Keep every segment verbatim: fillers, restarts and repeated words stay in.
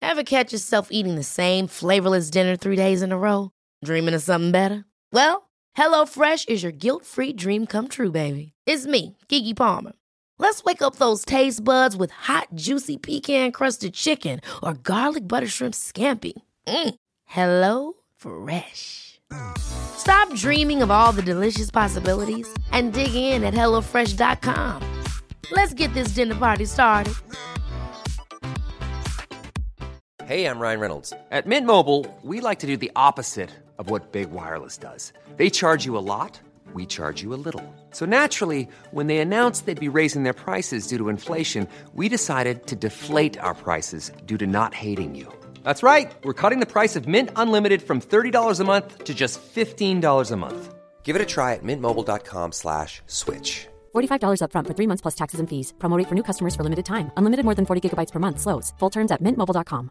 Ever catch yourself eating the same flavorless dinner three days in a row? Dreaming of something better? Well, HelloFresh is your guilt-free dream come true, baby. It's me, Keke Palmer. Let's wake up those taste buds with hot, juicy pecan-crusted chicken or garlic butter shrimp scampi. Mm. Hello Fresh. Stop dreaming of all the delicious possibilities and dig in at hello fresh dot com. Let's get this dinner party started. Hey, I'm Ryan Reynolds. At Mint Mobile, we like to do the opposite of what Big Wireless does. They charge you a lot, we charge you a little. So naturally, when they announced they'd be raising their prices due to inflation, we decided to deflate our prices due to not hating you. That's right. We're cutting the price of Mint Unlimited from thirty dollars a month to just fifteen dollars a month. Give it a try at mintmobile.com slash switch. forty-five dollars up front for three months plus taxes and fees. Promo rate for new customers for limited time. Unlimited more than forty gigabytes per month. Slows full terms at mint mobile dot com.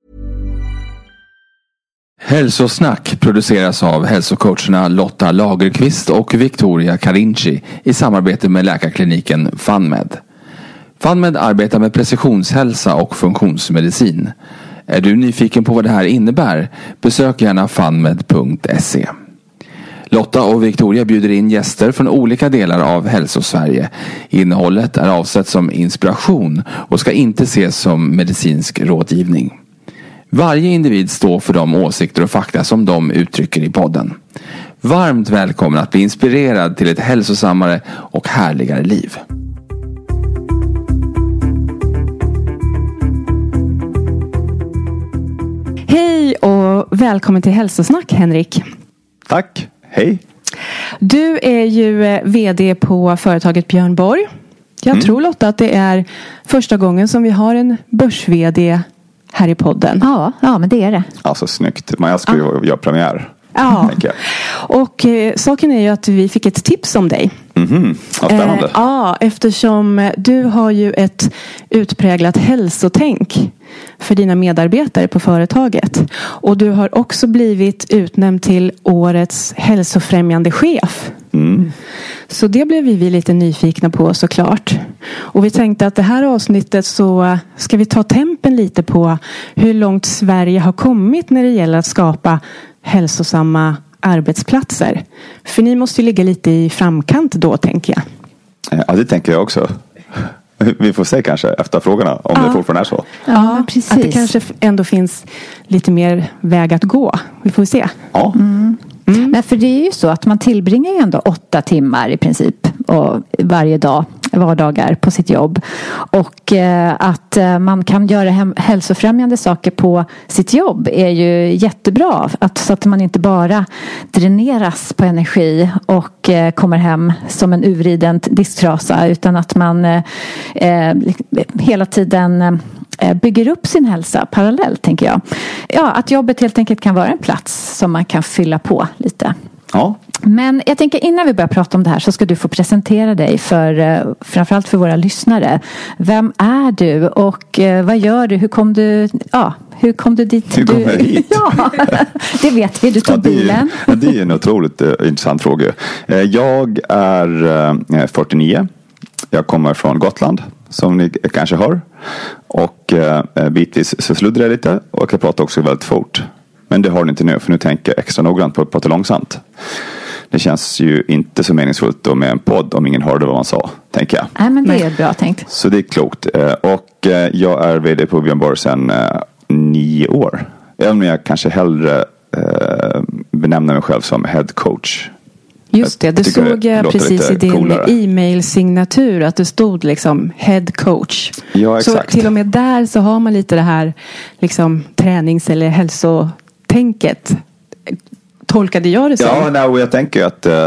Hälsosnack produceras av hälsocoacherna Lotta Lagerqvist och Victoria Carinci i samarbete med läkarkliniken FunMed. FunMed arbetar med precisionshälsa och funktionsmedicin. Är du nyfiken på vad det här innebär? Besök gärna funmed punkt se. Lotta och Victoria bjuder in gäster från olika delar av Hälsosverige. Innehållet är avsett som inspiration och ska inte ses som medicinsk rådgivning. Varje individ står för de åsikter och fakta som de uttrycker i podden. Varmt välkommen att bli inspirerad till ett hälsosammare och härligare liv. Hej och välkommen till Hälsosnack, Henrik. Tack, hej. Du är ju vd på företaget Björn Borg. Jag mm. tror, Lotta, att det är första gången som vi har en börs-vd här i podden. Ja, ja, men det är det. Alltså snyggt. Men jag ska ju ja. göra premiär. Ja, och eh, saken är ju att vi fick ett tips om dig. Mm-hmm. Ja, spännande. Eh, ja, eftersom du har ju ett utpräglat hälsotänk för dina medarbetare på företaget. Och du har också blivit utnämnd till årets hälsofrämjande chef. Mm. Så det blev vi lite nyfikna på, såklart. Och vi tänkte att det här avsnittet så ska vi ta tempen lite på hur långt Sverige har kommit när det gäller att skapa hälsosamma arbetsplatser. För ni måste ju ligga lite i framkant då, tänker jag. Ja, det tänker jag också. Vi får se kanske efter frågorna om ja. det fortfarande är så. Ja, precis. Att det kanske ändå finns lite mer väg att gå. Vi får se. Ja. Mm. Mm. Men för det är ju så att man tillbringar ju ändå åtta timmar i princip och varje dag, vardagar på sitt jobb. Och eh, att eh, man kan göra hem, hälsofrämjande saker på sitt jobb är ju jättebra. Att, så att man inte bara dräneras på energi och eh, kommer hem som en uriden disktrasa, utan att man eh, eh, hela tiden eh, bygger upp sin hälsa parallellt, tänker jag. Ja, att jobbet helt enkelt kan vara en plats som man kan fylla på lite. Ja. Men jag tänker, innan vi börjar prata om det här så ska du få presentera dig för, framförallt för våra lyssnare. Vem är du och vad gör du? Hur kom du, ja, hur kom du dit? Hur kom du, jag hit? Ja, det vet vi. Du tog ja, det är, bilen. Ja, det är en otroligt uh, intressant fråga. Uh, jag är uh, fyrtionio. Jag kommer från Gotland, som ni kanske hör. Och uh, bitvis så sluddrar jag lite och jag pratar också väldigt fort. Men det har ni inte nu, för nu tänker jag extra noggrant på att prata långsamt. Det känns ju inte så meningsfullt då med en podd om ingen hörde vad man sa, tänker jag. Nej, men det är bra tänkt. Så det är klokt. Och jag är vd på Björn Borg sedan nio år. Även om jag kanske hellre benämner mig själv som head coach. Just det, det såg jag precis i din coolare e-mail-signatur att det stod liksom head coach. Ja, exakt. Så till och med där så har man lite det här liksom tränings- eller hälsotänket. Tolkade jag det så? Ja, nej, jag tänker att uh,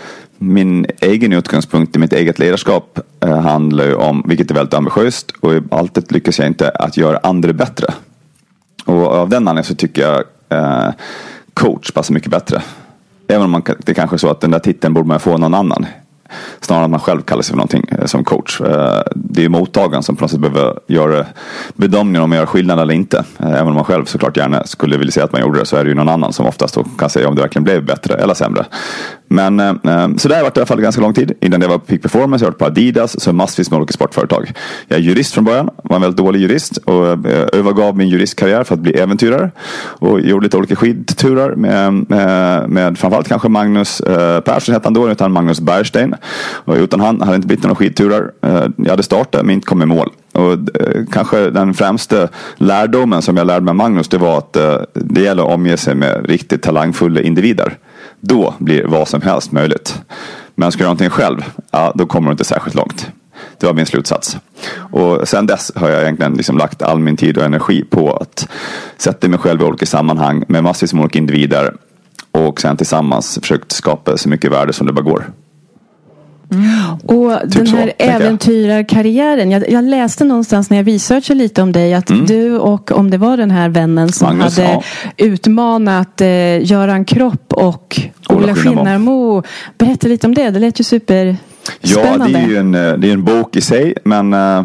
min egen utgångspunkt i mitt eget ledarskap uh, handlar ju om, vilket är väldigt ambitiöst, och alltid lyckas jag inte att göra andra bättre. Och av den anledningen så tycker jag uh, coach passar mycket bättre. Även om man, det är kanske är så att den där titeln borde man få någon annan. Snarare att man själv kallar sig för någonting eh, som coach. Eh, det är ju mottagaren som på något sätt behöver göra bedömningen om man gör skillnad eller inte. Eh, även om man själv såklart gärna skulle vilja säga att man gjorde det, så är det ju någon annan som oftast då kan säga om det verkligen blev bättre eller sämre. Men eh, så där har jag varit i alla fall ganska lång tid. Innan det var på Peak Performance, jag har varit på Adidas, så massvis med olika sportföretag. Jag är jurist från början, var en väldigt dålig jurist och eh, övergav min juristkarriär för att bli äventyrare. Och gjorde lite olika skidturer med, med, med framförallt kanske Magnus eh, Persson hette han då, utan Magnus Bergstein. Och utan han hade det inte blivit några skidturer. Eh, jag hade startat men inte kommit i mål. Och eh, kanske den främsta lärdomen som jag lärde med Magnus, det var att eh, det gäller att omge sig med riktigt talangfulla individer. Då blir vad som helst möjligt. Men ska jag göra någonting själv, ja, då kommer det inte särskilt långt. Det var min slutsats. Och sen dess har jag egentligen liksom lagt all min tid och energi på att sätta mig själv i olika sammanhang med massvis med olika individer. Och sen tillsammans försökt skapa så mycket värde som det bara går. Mm. Och typ den här så, äventyrarkarriären, jag, jag läste någonstans när jag researchade lite om dig att mm. du och om det var den här vännen som Magnus, hade ja. utmanat eh, Göran Kropp och Ola Skinnarmo. Berätta lite om det, det lät ju superspännande. Ja, det är ju en, det är en bok i sig, men uh,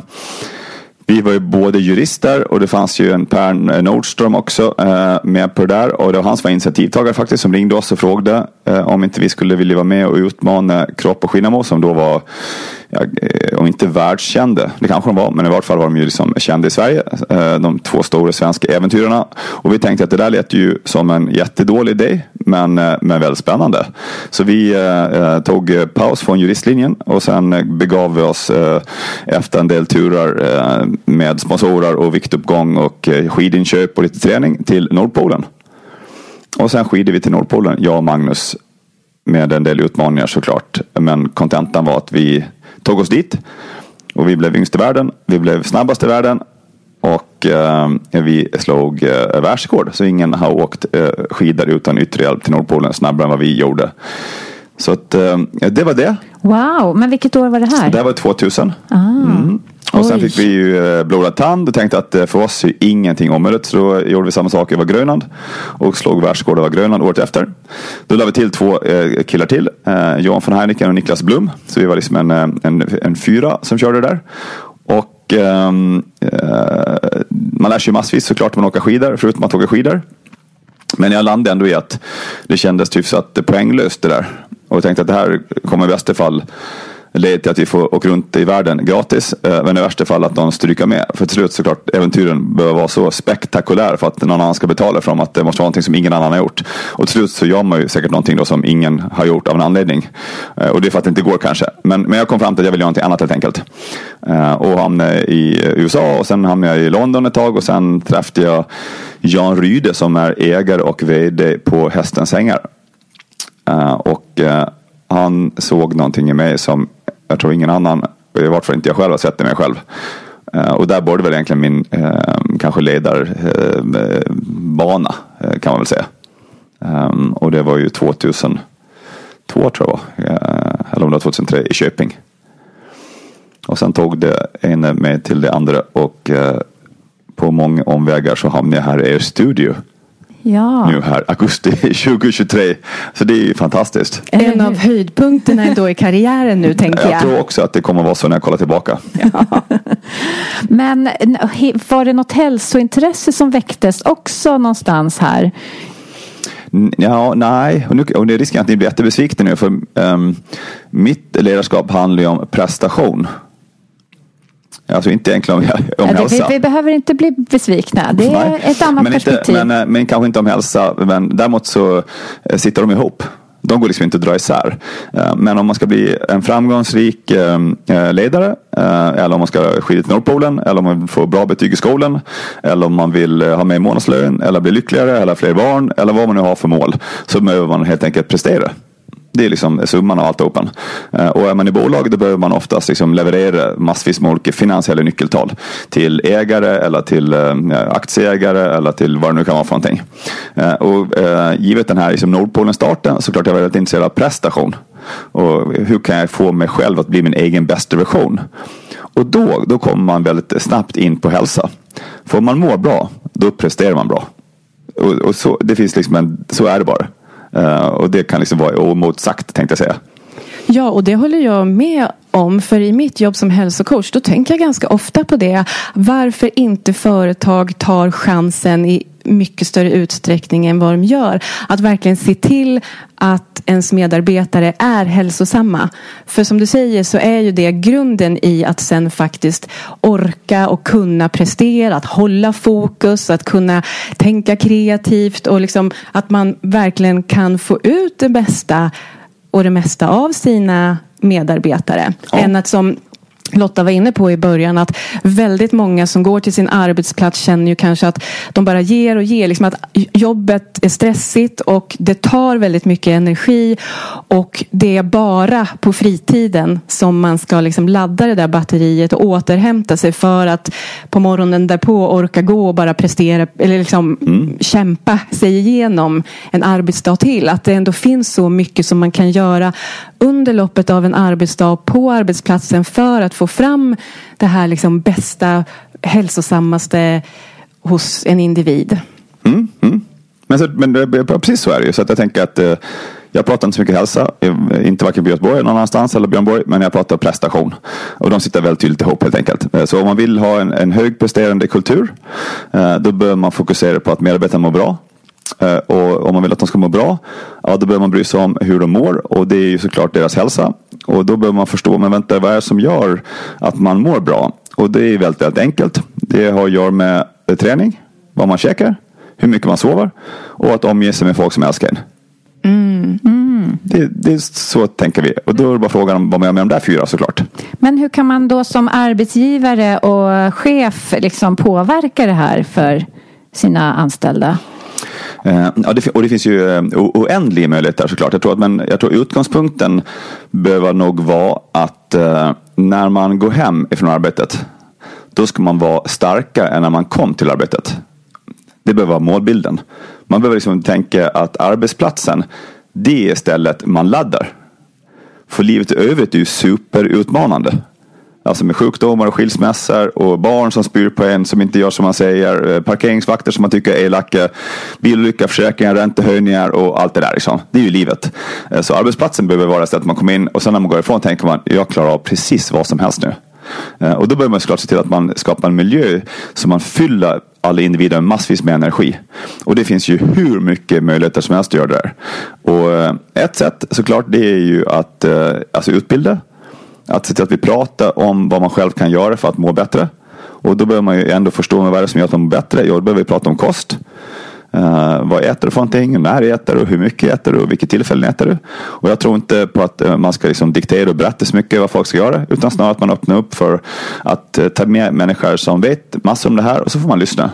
vi var ju både jurister och det fanns ju en Per Nordström också uh, med på det där. Och det var han som var initiativtagare faktiskt, som ringde oss och frågade uh, om inte vi skulle vilja vara med och utmana Kropp och Skinnarmo, som då var, ja, och inte världskända, det kanske de var, men i vart fall var de ju liksom kända i Sverige, uh, de två stora svenska äventyrarna. Och vi tänkte att det där lät ju som en jättedålig idé, men, uh, men väldigt spännande. Så vi uh, tog paus från juristlinjen och sen begav vi oss uh, efter en del turer uh, med sponsorer och viktuppgång och uh, skidinköp och lite träning till Nordpolen. Och sen skidade vi till Nordpolen, jag och Magnus, med en del utmaningar såklart. Men kontentan var att vi tog oss dit och vi blev yngst i världen, vi blev snabbast i världen och eh, vi slog eh, världsrekord. Så ingen har åkt eh, skidor utan yttre hjälp till Nordpolen snabbare än vad vi gjorde. Så att, eh, det var det. Wow, men vilket år var det här? Det var tvåtusen. Ah. Mm. Och sen fick vi ju blodad tand och tänkte att för oss är ingenting omöjligt. Så då gjorde vi samma sak över Grönland och slog världsrekord över Grönland året efter. Då lade vi till två killar till, Johan von Heiniken och Niklas Blum. Så vi var liksom en, en, en fyra som körde där. Och um, uh, man lär sig massvis såklart man åker skidor, förutom att åka skidor. Men jag landade ändå i att det kändes hyfsat poänglöst det där. Och jag tänkte att det här kommer i bästa fall leder till att vi får åka runt i världen gratis. Men i värsta fall att någon stryker med. För till slut såklart äventyren behöver vara så spektakulär för att någon annan ska betala för dem. Att det måste vara någonting som ingen annan har gjort. Och till slut så gör man ju säkert någonting då som ingen har gjort av en anledning. Och det är för att det inte går kanske. Men, men jag kom fram till att jag vill göra någonting annat helt enkelt. Och hamnade i U S A och sen hamnade jag i London ett tag. Och sen träffade jag Jan Ryde som är ägare och vd på Hästens Ängar. Och han såg någonting i mig som jag tror ingen annan, i vart fall inte jag själv, har sett i mig själv. Uh, och där borde väl egentligen min uh, kanske ledarbana uh, kan man väl säga. Um, och det var ju tvåtusentvå tror jag, uh, eller om det var tvåtusentre i Köping. Och sen tog det ena med till det andra och uh, på många omvägar så hamnade jag här i er studio. Ja. Nu här, augusti tjugohundratjugotre. Så det är ju fantastiskt. En av höjdpunkterna ändå i karriären nu, tänker jag. Jag tror också att det kommer att vara så när jag kollar tillbaka. Ja. Men var det något hälsointresse som väcktes också någonstans här? Ja, nej. Och, nu, och det är risken att ni blir jättebesvikna nu. För um, mitt ledarskap handlar ju om prestation. Alltså inte egentligen om, om ja, hälsa. Vi, vi behöver inte bli besvikna. Det är Nej. ett annat men perspektiv. Inte, men, men kanske inte om hälsa. Men däremot så sitter de ihop. De går liksom inte att dra isär. Men om man ska bli en framgångsrik ledare, eller om man ska skida till Nordpolen, eller om man får bra betyg i skolan, eller om man vill ha med månadslön, eller bli lyckligare, eller fler barn, eller vad man nu har för mål, så behöver man helt enkelt prestera. Det är liksom summan av allt open. Och är man i bolag då behöver man oftast liksom leverera massvis med olika finansiella nyckeltal till ägare eller till aktieägare eller till vad det nu kan vara för någonting. Och eh, givet den här liksom Nordpolen-starten så klart jag är väldigt intresserad av prestation. Och hur kan jag få mig själv att bli min egen bästa version? Och då, då kommer man väldigt snabbt in på hälsa. Får man må bra, då presterar man bra. Och, och så, det finns liksom en, så är det bara. Uh, och det kan liksom vara omotsagt, tänkte jag säga. Ja, och det håller jag med om. För i mitt jobb som hälsocoach, då tänker jag ganska ofta på det. Varför inte företag tar chansen i mycket större utsträckning än vad de gör. Att verkligen se till att ens medarbetare är hälsosamma. För som du säger så är ju det grunden i att sen faktiskt orka och kunna prestera, att hålla fokus, att kunna tänka kreativt och liksom att man verkligen kan få ut det bästa och det mesta av sina medarbetare. Ja. Än att som Lotta var inne på i början, att väldigt många som går till sin arbetsplats känner ju kanske att de bara ger och ger. Liksom att jobbet är stressigt och det tar väldigt mycket energi och det är bara på fritiden som man ska liksom ladda det där batteriet och återhämta sig för att på morgonen därpå orka gå och bara prestera eller liksom mm. kämpa sig igenom en arbetsdag till. Att det ändå finns så mycket som man kan göra under loppet av en arbetsdag på arbetsplatsen för att få fram det här liksom bästa, hälsosammaste hos en individ. Mm, mm. Men, så, men det, precis så är det ju. Så att jag tänker att eh, jag pratar inte så mycket hälsa. Inte varken Björn Borg någon annanstans eller Björn Borg. Men jag pratar prestation. Och de sitter väldigt tydligt ihop helt enkelt. Så om man vill ha en, en högpresterande kultur. Eh, då bör man fokusera på att medarbetarna mår bra. Uh, och om man vill att de ska må bra, ja, då behöver man bry sig om hur de mår, och det är ju såklart deras hälsa, och då behöver man förstå, men vänta, vad är det som gör att man mår bra? Och det är väldigt, väldigt enkelt. Det har att göra med träning, vad man käkar, hur mycket man sover och att omge sig med folk som älskar en. Mm. Mm. Det, det är så tänker vi, och då är det bara frågan om vad man gör med de där fyra såklart. Men hur kan man då som arbetsgivare och chef liksom påverka det här för sina anställda? Uh, ja, det, och det finns ju uh, oändliga möjligheter såklart. Jag tror att, men jag tror utgångspunkten behöver nog vara att uh, när man går hem ifrån arbetet, då ska man vara starkare än när man kom till arbetet. Det behöver vara målbilden. Man behöver liksom tänka att arbetsplatsen, det är stället man laddar. För livet i övrigt är ju superutmanande. Alltså med sjukdomar och skilsmässor och barn som spyr på en som inte gör som man säger, parkeringsvakter som man tycker är elaka, bilolycka, försäkringar, räntehöjningar och allt det där liksom. Det är ju livet. Så arbetsplatsen behöver vara stället man kommer in, och sen när man går ifrån tänker man, jag klarar av precis vad som helst nu. Och då behöver man såklart se till att man skapar en miljö som man fyller alla individer med massvis med energi. Och det finns ju hur mycket möjligheter som helst att göra det där. Och ett sätt såklart, det är ju att alltså utbilda. Att se till att vi pratar om vad man själv kan göra för att må bättre. Och då behöver man ju ändå förstå vad det är som gör att man mår bättre. Ja, då behöver vi prata om kost. Uh, vad äter du för någonting? När äter du? Hur mycket äter du? Och vilket tillfälle äter du? Och jag tror inte på att uh, man ska liksom diktera och berätta så mycket vad folk ska göra. Utan snarare att man öppnar upp för att uh, ta med människor som vet massor om det här. Och så får man lyssna.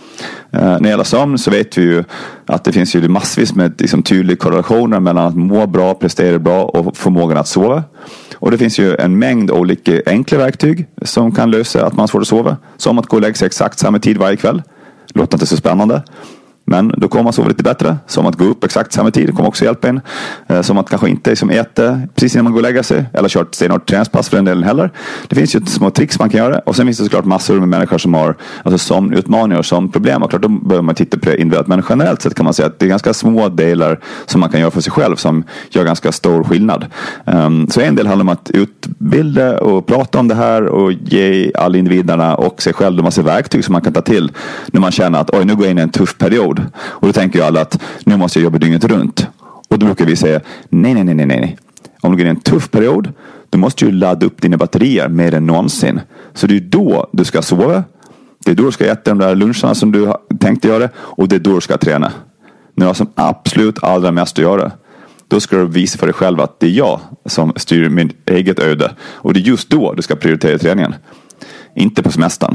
Uh, när det gäller sömn så vet vi ju att det finns ju massvis med liksom, tydliga korrelationer mellan att må bra, prestera bra och förmågan att sova. Och det finns ju en mängd olika enkla verktyg som kan lösa att man får sova. Som att gå och lägga sig exakt samma tid varje kväll. Låter inte så spännande. Men då kommer man sova lite bättre. Som att gå upp exakt samma tid. Det kommer också hjälpa en. Som att kanske inte liksom äta precis innan man går och lägger sig. Eller kört stenhårt träningspass för den delen heller. Det finns ju små tricks man kan göra. Och sen finns det såklart massor med människor som har alltså som utmaningar och som problem. Och klart då behöver man titta på det individuellt. Men generellt sett kan man säga att det är ganska små delar som man kan göra för sig själv. Som gör ganska stor skillnad. Um, så en del handlar om att utbilda och prata om det här. Och ge alla individerna och sig själv en massa verktyg som man kan ta till. När man känner att oj, nu går jag in i en tuff period. Och då tänker ju alla att nu måste jag jobba dygnet runt. Och då brukar vi säga nej, nej, nej, nej, nej. Om du går in i en tuff period, då måste du ladda upp dina batterier mer än någonsin. Så det är då du ska sova. Det är då du ska äta de där luncherna som du tänkte göra. Och det är då du ska träna. När du har som absolut allra mest att göra, då ska du visa för dig själv att det är jag som styr mitt eget öde. Och det är just då du ska prioritera träningen. Inte på semestern.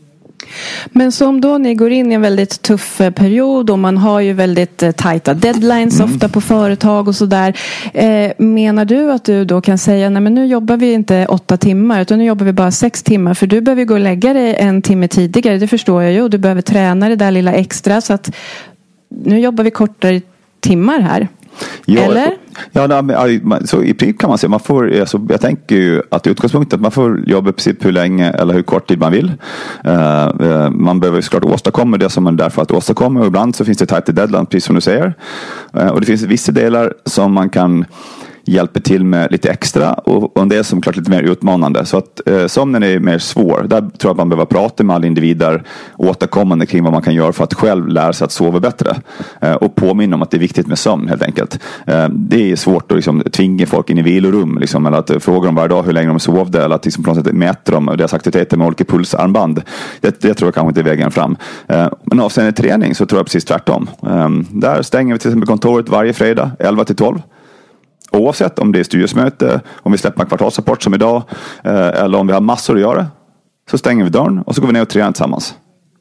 Men som då ni går in i en väldigt tuff period och man har ju väldigt tajta deadlines mm. ofta på företag och sådär. Eh, menar du att du då kan säga nej men nu jobbar vi inte åtta timmar utan nu jobbar vi bara sex timmar för du behöver gå och lägga dig en timme tidigare, det förstår jag ju, och du behöver träna det där lilla extra så att nu jobbar vi kortare timmar här. Ja, eller? Ja, så i princip kan man säga, man får, alltså, jag tänker ju att utgångspunkten att man får jobba i princip hur länge eller hur kort tid man vill. Uh, uh, man behöver såklart åstadkomma det som man är där för att åstadkomma, och ibland så finns det tajt deadline, precis som du säger. Uh, och det finns vissa delar som man kan hjälper till med lite extra och, och det är som klart lite mer utmanande. Så att eh, sömnen är mer svår. Där tror jag att man behöver prata med alla individer återkommande kring vad man kan göra för att själv lära sig att sova bättre. Eh, och påminna om att det är viktigt med sömn helt enkelt. Eh, det är svårt att liksom, tvinga folk in i vilorum liksom, eller att fråga dem varje dag hur länge de sovde eller att liksom, på något sätt mäta dem och deras aktiviteter med olika pulsarmband. Det, det tror jag kanske inte är vägen fram. Eh, men avseende träning så tror jag precis tvärtom. Eh, där stänger vi till exempel kontoret varje fredag elva till tolv. Oavsett om det är styrelsemöte, om vi släpper en kvartalsrapport som idag eh, eller om vi har massor att göra, så stänger vi dörren och så går vi ner och tränar tillsammans.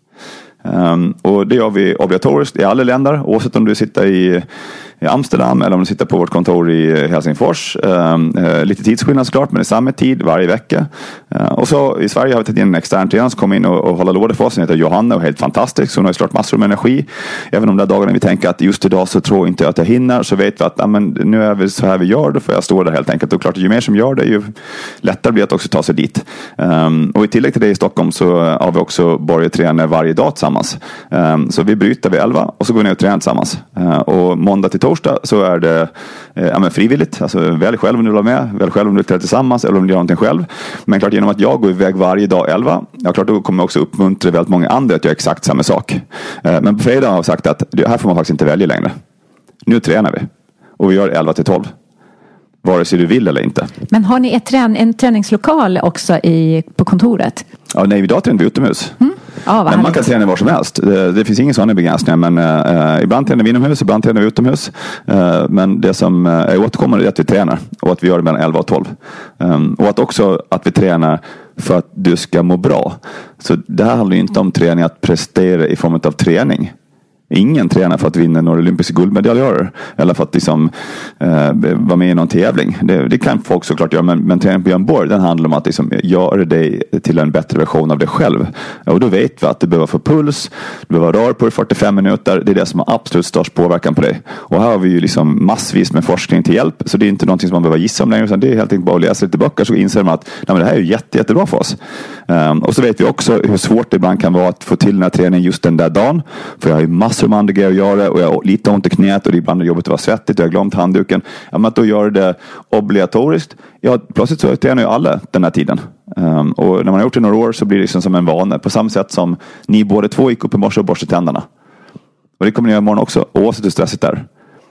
Um, och det gör vi obligatoriskt i alla länder, oavsett om du sitter i, i Amsterdam eller om du sitter på vårt kontor i Helsingfors. Um, uh, lite tidsskillnad såklart, men det är samma tid varje vecka. Uh, och så i Sverige har vi tagit in en extern tränare som kommer in och, och håller låda för oss. Hon heter Johanna och helt fantastisk. Så hon har ju slått massor med energi. Även om de där dagarna vi tänker att just idag så tror inte jag att jag hinner, så vet vi att amen, nu är vi så här vi gör, då får jag stå där helt enkelt. Och klart, ju mer som gör det, ju lättare blir det att också ta sig dit. Um, och i tillägg till det i Stockholm så har vi också borgartränare varje dag tillsammans. Um, så vi bryter vid elva och så går vi ner och tränar tillsammans. Uh, och måndag till torsdag så är det uh, ja, men frivilligt. Alltså välj själv om du vill vara med. Välj själv om du vill träna tillsammans eller om du gör någonting själv. Men klart, genom att jag går iväg varje dag elva, ja, klart, då kommer jag också uppmuntra väldigt många andra att göra exakt samma sak. Uh, men på fredag har jag sagt att det här får man faktiskt inte välja längre. Nu tränar vi. Och vi gör elva till tolv. Vare sig du vill eller inte. Men har ni ett trän- en träningslokal också i, på kontoret? Ja, nej, idag tränar vi utomhus. Mm. Ja, men man kan träna var som helst. Det, det finns ingen sådana begränsningar. Men uh, ibland tränar vi inomhus, ibland tränar vi utomhus. Uh, men det som uh, är återkommande är att vi tränar. Och att vi gör det mellan elva och tolv. Um, och att också att vi tränar för att du ska må bra. Så det här handlar ju inte om träning att prestera i form av träning. Ingen tränar för att vinna några olympiska guldmedaljörer. Eller för att liksom, eh, vara med i någon tävling. Det, det kan folk såklart göra. Men, men träning på Björn Borg, den handlar om att liksom, göra dig till en bättre version av dig själv. Och då vet vi att du behöver få puls. Du behöver röra på dig fyrtiofem minuter. Det är det som har absolut störst påverkan på dig. Och här har vi ju liksom massvis med forskning till hjälp. Så det är inte någonting som man behöver gissa om längre. Utan det är helt enkelt bara att läsa lite böcker. Så inser man att nej, men det här är ju jätte, jättebra för oss. Um, och så vet vi också hur svårt det ibland kan vara att få till den här träningen just den där dagen. För jag har ju massor som andra grejer att göra och jag har lite ont i knät och det är ibland jobbigt att vara svettigt och jag har glömt handduken. Ja, men att då gör det obligatoriskt. Ja, plötsligt så tränar ju alla den här tiden. Um, och när man har gjort det några år så blir det liksom som en vana. På samma sätt som ni båda två gick upp i morse och borstade tänderna. Och det kommer ni göra imorgon också, oavsett hur stressigt det är.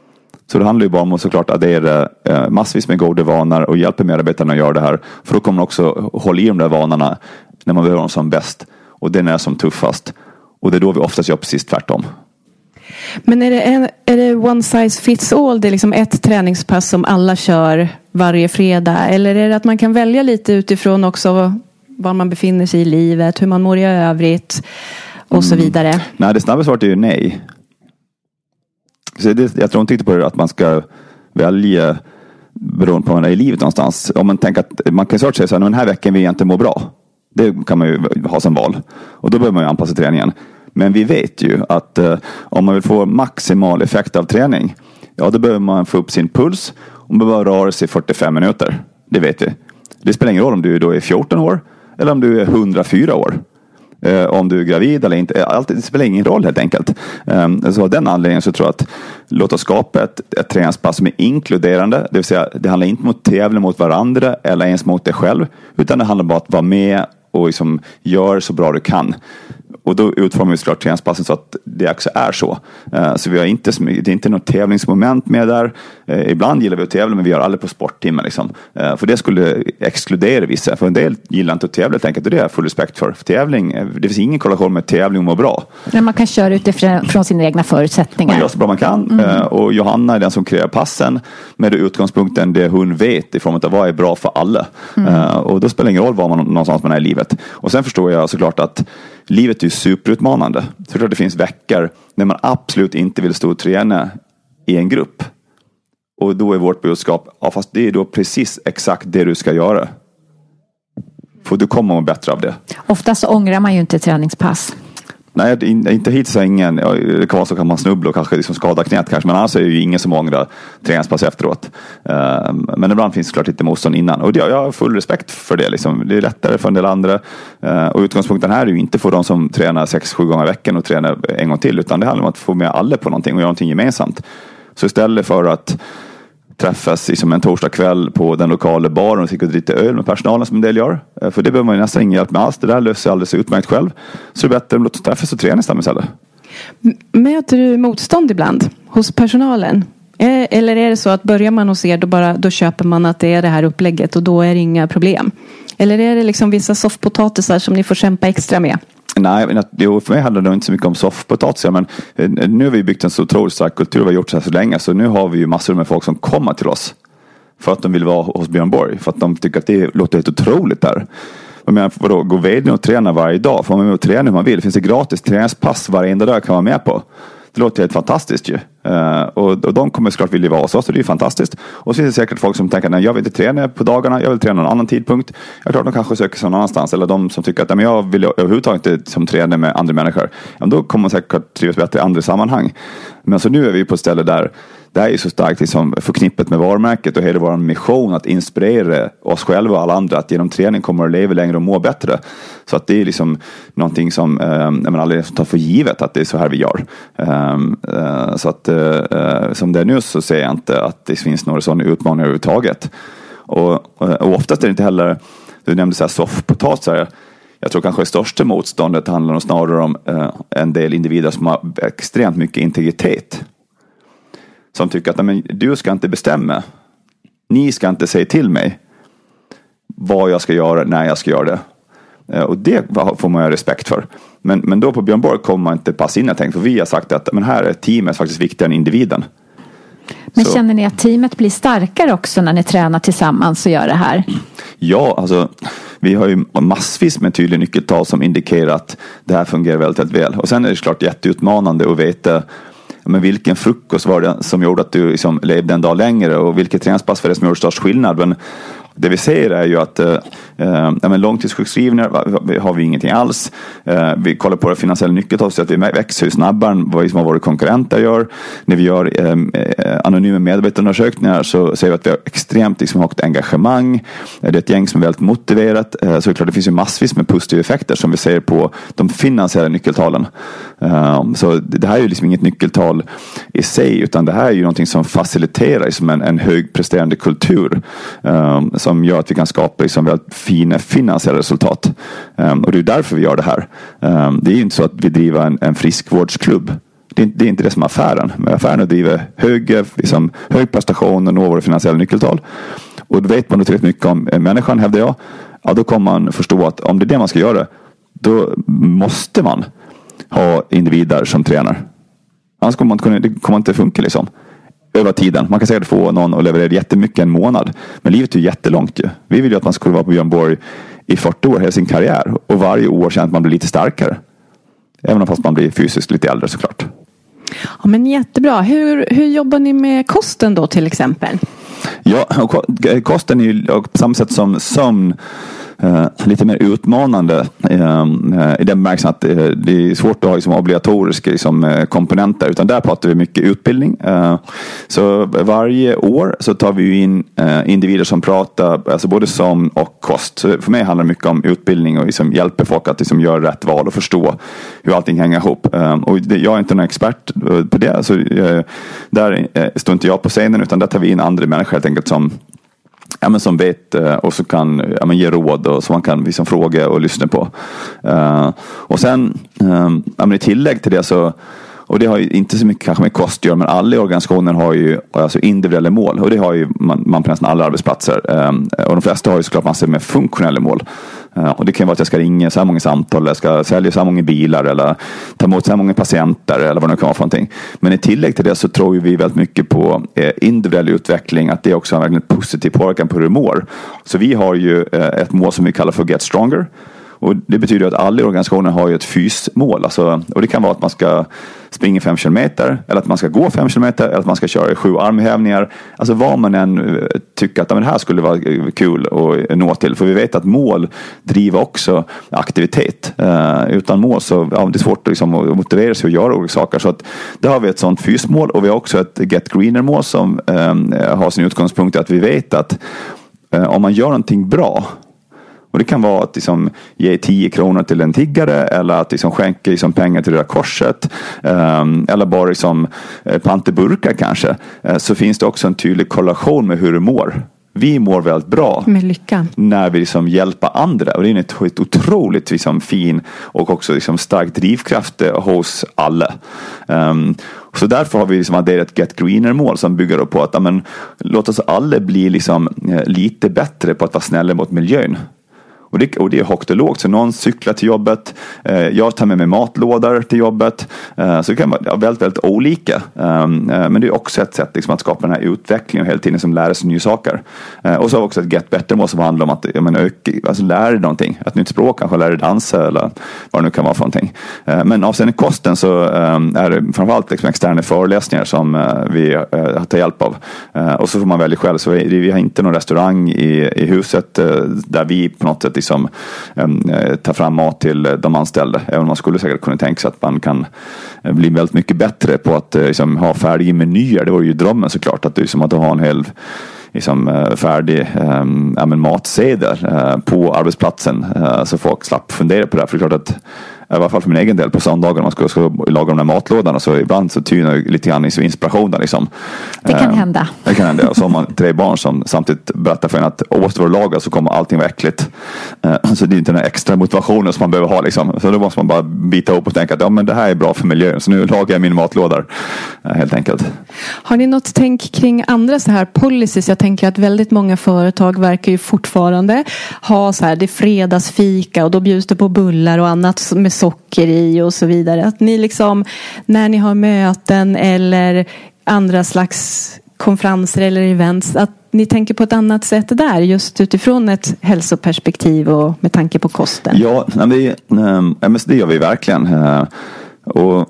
Så det handlar ju bara om att såklart addera eh, massvis med goda vanor och hjälpa medarbetarna att göra det här. För då kommer man också hålla i de där vanorna när man behöver dem som bäst. Och den är som tuffast. Och det är då vi oftast gör precis tvärtom. Men är det, en, är det one size fits all? Det är liksom ett träningspass som alla kör varje fredag? Eller är det att man kan välja lite utifrån också var man befinner sig i livet, hur man mår i övrigt och mm. så vidare? Nej, det snabba svaret är ju nej. Så det, jag tror inte på det att man ska välja beroende på vad man är i livet någonstans. Om man tänker att man kan säga så här, den här veckan vill jag inte må bra. Det kan man ju ha som val. Och då behöver man ju anpassa träningen. Men vi vet ju att eh, om man vill få maximal effekt av träning, ja då behöver man få upp sin puls och man behöver röra sig fyrtiofem minuter. Det vet vi. Det spelar ingen roll om du då är fjorton år eller om du är hundrafyra år. Eh, om du är gravid eller inte. Allt, det spelar ingen roll helt enkelt. Eh, så av den anledningen så tror jag att låt oss skapa ett, ett träningspass som är inkluderande. Det vill säga det handlar inte om att tävla mot varandra eller ens mot dig själv. Utan det handlar bara om att vara med och liksom gör så bra du kan. Och då utformar vi såklart träningspassen så att det också är så. Uh, så vi har inte, det är inte något tävlingsmoment med där. Uh, ibland gillar vi att tävla, men vi gör aldrig på sporttimmar. Liksom. Uh, för det skulle exkludera vissa. För en del gillar inte att tävla helt enkelt. Och det har jag full respekt för. för tävling, det finns ingen korrelation med tävling och må bra. Men man kan köra utifrån från sina egna förutsättningar. Man gör så bra man kan. Mm. Uh, och Johanna är den som kreerar passen med utgångspunkten det hon vet i form av vad är bra för alla. Mm. Uh, och då spelar det ingen roll var man någonstans man är i livet. Och sen förstår jag såklart att livet är ju superutmanande. Så klart det finns veckor när man absolut inte vill stå och träna i en grupp. Och då är vårt budskap, ja fast det är då precis exakt det du ska göra. För du kommer att må bättre av det. Oftast ångrar man ju inte träningspass. Nej, inte hittills är ingen. Det kan vara så kan man snubbla och kanske liksom skada knät kanske. Men annars är det ju ingen som ångrar träningspass efteråt. Men ibland finns det klart lite motstånd innan. Och jag har full respekt för det. Liksom. Det är lättare för en del andra. Och utgångspunkten här är ju inte för de som tränar sex, sju gånger i veckan och tränar en gång till. Utan det handlar om att få med alla på någonting och göra någonting gemensamt. Så istället för att träffas liksom en torsdag kväll på den lokala baren och sitta och dricka öl med personalen som en del gör. För det behöver man ju nästan ingen hjälp med alls. Det där löser sig alldeles utmärkt själv. Så det är bättre att träffas och träna istället. Möter du motstånd ibland hos personalen? Eller är det så att börjar man hos er då, bara, då köper man att det är det här upplägget och då är det inga problem? Eller är det liksom vissa soffpotatisar som ni får kämpa extra med? Nej, för mig handlar det inte så mycket om soffpotatisar, men nu har vi byggt en så otroligt stark kultur och vi har gjort så här så länge, så nu har vi ju massor med folk som kommer till oss för att de vill vara hos Björn Borg, för att de tycker att det låter helt otroligt där. Jag menar, vadå, gå vd och träna varje dag, får man med och träna hur man vill, det finns ett gratis träningspass varje enda dag kan man med på. Det låter helt fantastiskt ju. Uh, och, och de kommer såklart vilja vara hos oss, så det är fantastiskt. Och så finns det säkert folk som tänker, nej jag vill inte träna på dagarna, jag vill träna någon annan tidpunkt. Jag tror att de kanske söker sig någon annanstans. Eller de som tycker att nej, jag vill överhuvudtaget inte som träna med andra människor. Ja, då kommer man säkert trivas bättre i andra sammanhang. Men så nu är vi på ett ställe där det är ju så starkt liksom förknippet med varumärket och hela vår mission att inspirera oss själva och alla andra att genom träning kommer att leva längre och må bättre. Så att det är liksom någonting som eh, jag menar, alla tar för givet att det är så här vi gör. Um, uh, så att uh, som det är nu så ser jag inte att det finns några sådana utmaningar överhuvudtaget. Och, och oftast är det inte heller, du nämnde så här soffpotatisar. Jag tror kanske det största motståndet handlar om snarare om uh, en del individer som har extremt mycket integritet. Som tycker att men, du ska inte bestämma. Ni ska inte säga till mig vad jag ska göra när jag ska göra det. Och det får man ju respekt för. Men, men då på Björn Borg kommer man inte passa in och tänka. För vi har sagt att men här är teamet faktiskt viktigare än individen. Men Så. Känner ni att teamet blir starkare också när ni tränar tillsammans och gör det här? Ja, alltså vi har ju massvis med tydliga nyckeltal som indikerar att det här fungerar väldigt, väldigt väl. Och sen är det klart jätteutmanande att veta men vilken frukost var det som gjorde att du liksom levde en dag längre och vilket träningspass var det som gjorde störst skillnad. Men det vi ser är ju att eh, eh, långtidssjukskrivningar har vi ingenting alls. Eh, vi kollar på det finansiella nyckeltal så att vi växer ju snabbare än vad våra konkurrenter gör. När vi gör eh, anonyma medarbetarundersökningar så ser vi att vi har extremt liksom, högt engagemang. Det är ett gäng som är väldigt motiverat. Eh, så det är klart det finns ju massvis med positiva effekter som vi ser på de finansiella nyckeltalen. Eh, så det här är ju liksom inget nyckeltal i sig utan det här är ju någonting som faciliterar liksom, en, en högpresterande kultur. Eh, som gör att vi kan skapa liksom väldigt fina finansiella resultat. Um, och det är därför vi gör det här. Um, det är ju inte så att vi driver en, en friskvårdsklubb. Det är, det är inte det som är affären. Men affären är att driva hög, liksom, hög prestation och nå våra finansiella nyckeltal. Och då vet man tillräckligt mycket om människan, hävdar jag. Ja, då kommer man förstå att om det är det man ska göra, då måste man ha individer som tränar. Annars kommer man inte, kunna, det kommer inte funka liksom. Över tiden. Man kan säkert få någon att leverera jättemycket en månad. Men livet är ju jättelångt ju. Vi vill ju att man skulle vara på Björn Borg i fyrtio år hela sin karriär. Och varje år känner att man blir lite starkare. Även om fast man blir fysiskt lite äldre såklart. Ja, men jättebra. Hur, hur jobbar ni med kosten då till exempel? Ja, kosten är ju på samma sätt som sömn. Uh, lite mer utmanande uh, uh, i den bemärkelsen att uh, det är svårt att ha liksom, obligatoriska liksom, uh, komponenter utan där pratar vi mycket utbildning. Uh, så varje år så tar vi in uh, individer som pratar alltså både sömn och kost. Så för mig handlar det mycket om utbildning och liksom, hjälper folk att liksom, göra rätt val och förstå hur allting hänger ihop. Uh, och det, jag är inte någon expert på det så uh, där uh, står inte jag på scenen utan där tar vi in andra människor helt enkelt som Ja, men som vet och så kan ja, men ge råd och så man kan liksom fråga och lyssna på. Uh, och sen um, ja, men i tillägg till det så och det har ju inte så mycket kanske med kost att göra men alla organisationer har ju alltså individuella mål och det har ju man, man på nästan alla arbetsplatser um, och de flesta har ju såklart massor med funktionella mål. Uh, och det kan vara att jag ska ringa så här många samtal, jag ska sälja så här många bilar eller ta emot så här många patienter eller vad det kan vara för någonting. Men i tillägg till det så tror vi väldigt mycket på eh, individuell utveckling, att det också har en positiv påverkan på hur du mår. Så vi har ju eh, ett mål som vi kallar för Get Stronger. Och det betyder att alla organisationer har ju ett fysmål. Alltså, och det kan vara att man ska springa fem kilometer. Eller att man ska gå fem kilometer. Eller att man ska köra sju armhävningar. Alltså vad man än tycker att det här skulle vara kul att nå till. För vi vet att mål driver också aktivitet. Uh, utan mål så ja, det är svårt liksom, att motivera sig att göra olika saker. Så att där har vi ett sånt fysmål. Och vi har också ett Get Greener-mål som um, har sin utgångspunkt att vi vet att uh, om man gör någonting bra Och det kan vara att liksom, ge tio kronor till en tiggare eller att liksom, skänka liksom, pengar till Röda Korset um, eller bara liksom, panta burkar kanske. Uh, så finns det också en tydlig korrelation med hur du mår. Vi mår väldigt bra med lycka när vi liksom hjälper andra. Och det är ett, ett otroligt liksom, fin och också liksom, stark drivkraft hos alla. Um, så därför har vi liksom adderat Get Greener-mål som bygger på att amen, låt oss alla bli liksom, lite bättre på att vara snälla mot miljön. Och det, och det är högt och lågt. Så någon cyklar till jobbet. Eh, jag tar med mig matlådor till jobbet. Eh, så det kan vara ja, väldigt, väldigt olika. Um, eh, men det är också ett sätt liksom, att skapa den här utvecklingen hela tiden som lär sig nya saker. Eh, och så har vi också ett Get Better-mål som handlar om att ja, men, öka, alltså, lära dig någonting. Ett nytt språk, kanske lära dig dansa eller vad det nu kan vara för någonting. Eh, men avseende kosten så eh, är det framförallt liksom, externa föreläsningar som eh, vi eh, tar hjälp av. Eh, och så får man välja själv. Så vi, vi har inte någon restaurang i, i huset eh, där vi på något sätt som um, tar fram mat till de anställda. Även om man skulle säkert kunna tänka sig att man kan uh, bli väldigt mycket bättre på att uh, liksom, ha färdiga menyer. Det var ju drömmen såklart. Att, liksom, att ha en hel liksom, uh, färdig um, ja, matsedel uh, på arbetsplatsen. Uh, så folk slapp fundera på det. För det är klart att i alla fall för min egen del på söndagar när man ska, ska laga de där matlådorna så ibland så tynar lite grann i inspirationen liksom. Det kan uh, hända. Det kan hända. Och så har man tre barn som samtidigt berättar för en att oavsett vad du lagar så kommer allting vara äckligt. Uh, så det är inte den extra motivationen som man behöver ha liksom. Så då måste man bara bita upp och tänka att ja, men det här är bra för miljön. Så nu lagar jag min matlådor. Uh, helt enkelt. Har ni något tänk kring andra så här policies? Jag tänker att väldigt många företag verkar ju fortfarande ha så här, det är fredagsfika och då bjuds det på bullar och annat med socker i och så vidare. Att ni liksom, när ni har möten eller andra slags konferenser eller events, att ni tänker på ett annat sätt där, just utifrån ett hälsoperspektiv och med tanke på kosten. Ja, det, det gör vi verkligen. Och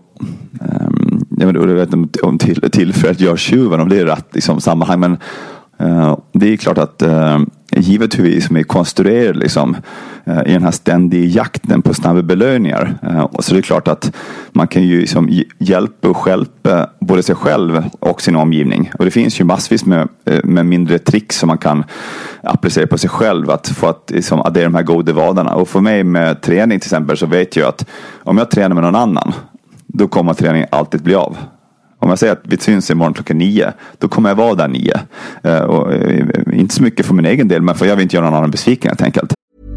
jag vet inte om till, tillfället gör tjuven, om det är rätt liksom, sammanhang, men det är klart att givet hur vi som är konstruerade liksom, i den här ständiga jakten på snabba belöningar. Och så det är klart att man kan ju liksom hjälpa och hjälpa både sig själv och sin omgivning. Och det finns ju massvis med, med mindre tricks som man kan applicera på sig själv att få att liksom, addera de här goda vanorna. Och för mig med träning till exempel så vet jag att om jag tränar med någon annan då kommer träningen alltid bli av. Om jag säger att vi syns imorgon klockan nio, då kommer jag vara där nio. Uh, och, uh, inte så mycket för min egen del, men för jag vill inte göra någon annan besviken helt enkelt.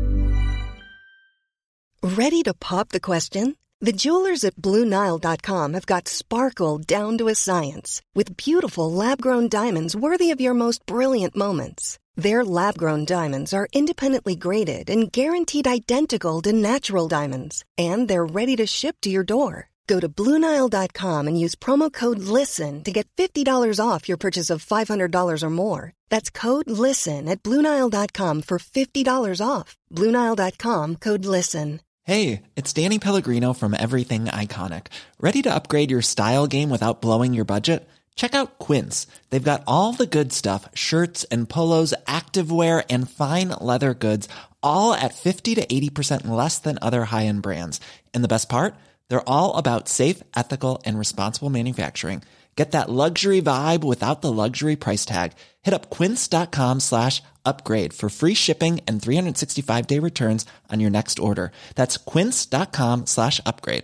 Ready to pop the question? The jewelers at Blue Nile dot com have got sparkle down to a science with beautiful lab-grown diamonds worthy of your most brilliant moments. Their lab-grown diamonds are independently graded and guaranteed identical to natural diamonds, and they're ready to ship to your door. Go to Blue Nile dot com and use promo code LISTEN to get fifty dollars off your purchase of five hundred dollars or more. That's code LISTEN at Blue Nile dot com for fifty dollars off. Blue Nile dot com, code LISTEN. Hey, it's Danny Pellegrino from Everything Iconic. Ready to upgrade your style game without blowing your budget? Check out Quince. They've got all the good stuff, shirts and polos, activewear and fine leather goods, all at fifty to eighty percent less than other high-end brands. And the best part? They're all about safe, ethical, and responsible manufacturing. Get that luxury vibe without the luxury price tag. Hit up quince.com slash upgrade for free shipping and three sixty-five day returns on your next order. That's quince.com slash upgrade.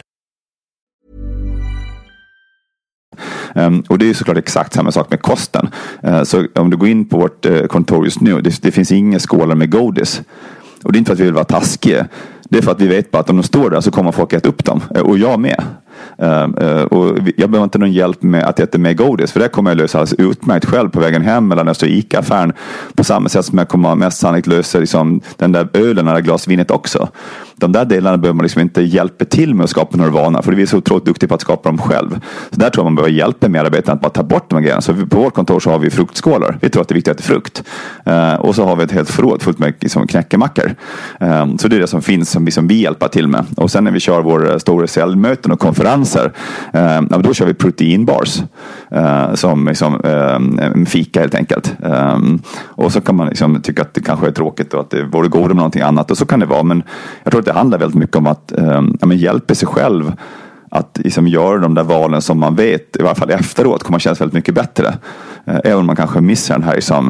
Um, och det är såklart exakt samma sak med kosten. Uh, så om du går in på vårt uh, kontor just nu, det, det finns inga skålar med godis. Och det är inte för att vi vill vara taskiga. Det är för att vi vet bara att om de står där så kommer folk äta upp dem. Och jag med. Uh, uh, och jag behöver inte någon hjälp med att äta mer godis. För det kommer jag lösa alldeles utmärkt själv på vägen hem. Eller när jag står i Ica-affären. På samma sätt som jag kommer mest sannolikt lösa liksom, den där ölen eller glasvinet också. De där delarna behöver man liksom inte hjälpa till med att skapa några vanor. För vi är så otroligt duktiga på att skapa dem själv. Så där tror jag man behöver hjälpa medarbetarna att bara ta bort de här grejerna. Så på vårt kontor så har vi fruktskålar. Vi tror att det är viktigt att äta frukt. Uh, och så har vi ett helt förråd fullt med liksom, knäckemackor. Uh, så det är det som finns som vi, som vi hjälper till med. Och sen när vi kör våra stora säljmöten och konferenser. Uh, då kör vi proteinbars. Uh, som liksom, uh, fika helt enkelt. Um, och så kan man liksom, tycka att det kanske är tråkigt och att det vore godare med någonting annat. Och så kan det vara. Men jag tror att det handlar väldigt mycket om att um, ja, men hjälpa sig själv att liksom göra de där valen som man vet, i varje fall efteråt, kommer kännas väldigt mycket bättre. Uh, även om man kanske missar den här liksom,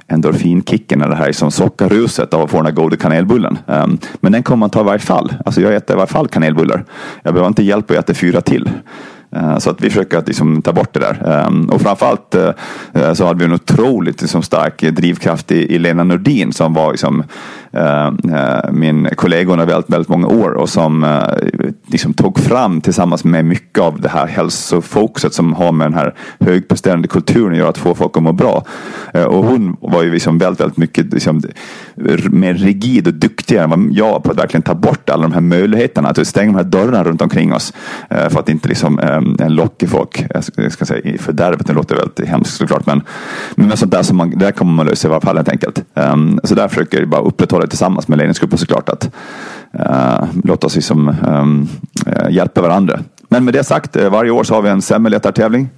endorfinkicken eller det här som sockerruset av att få den här goda kanelbullen. Um, men den kommer man ta i varje fall. Alltså jag äter i varje fall kanelbullar. Jag behöver inte hjälp att äta fyra till. Uh, så att vi försöker att liksom ta bort det där. Um, och framförallt uh, så hade vi en otroligt liksom, stark drivkraft i, i Lena Nordin som var liksom, uh, uh, min kollega under väldigt, väldigt många år och som uh, liksom, tog fram tillsammans med mycket av det här hälsofokuset som har med den här högpresterande kulturen att göra att få folk att må bra. Uh, och hon var ju liksom väldigt, väldigt mycket liksom, mer rigid och duktigare än vad jag på att verkligen ta bort alla de här möjligheterna, att stänga de här dörrarna runt omkring oss uh, för att inte liksom uh, en lockig folk, jag ska säga i fördärvet, det låter väldigt hemskt såklart, men, men sånt där som man, där kommer man lösa i varje fall helt enkelt. Um, så där försöker jag bara upprätthålla tillsammans med ledningsgruppen såklart att uh, låta oss liksom, um, uh, hjälpa varandra. Men med det sagt, uh, varje år så har vi en semmelletartävling.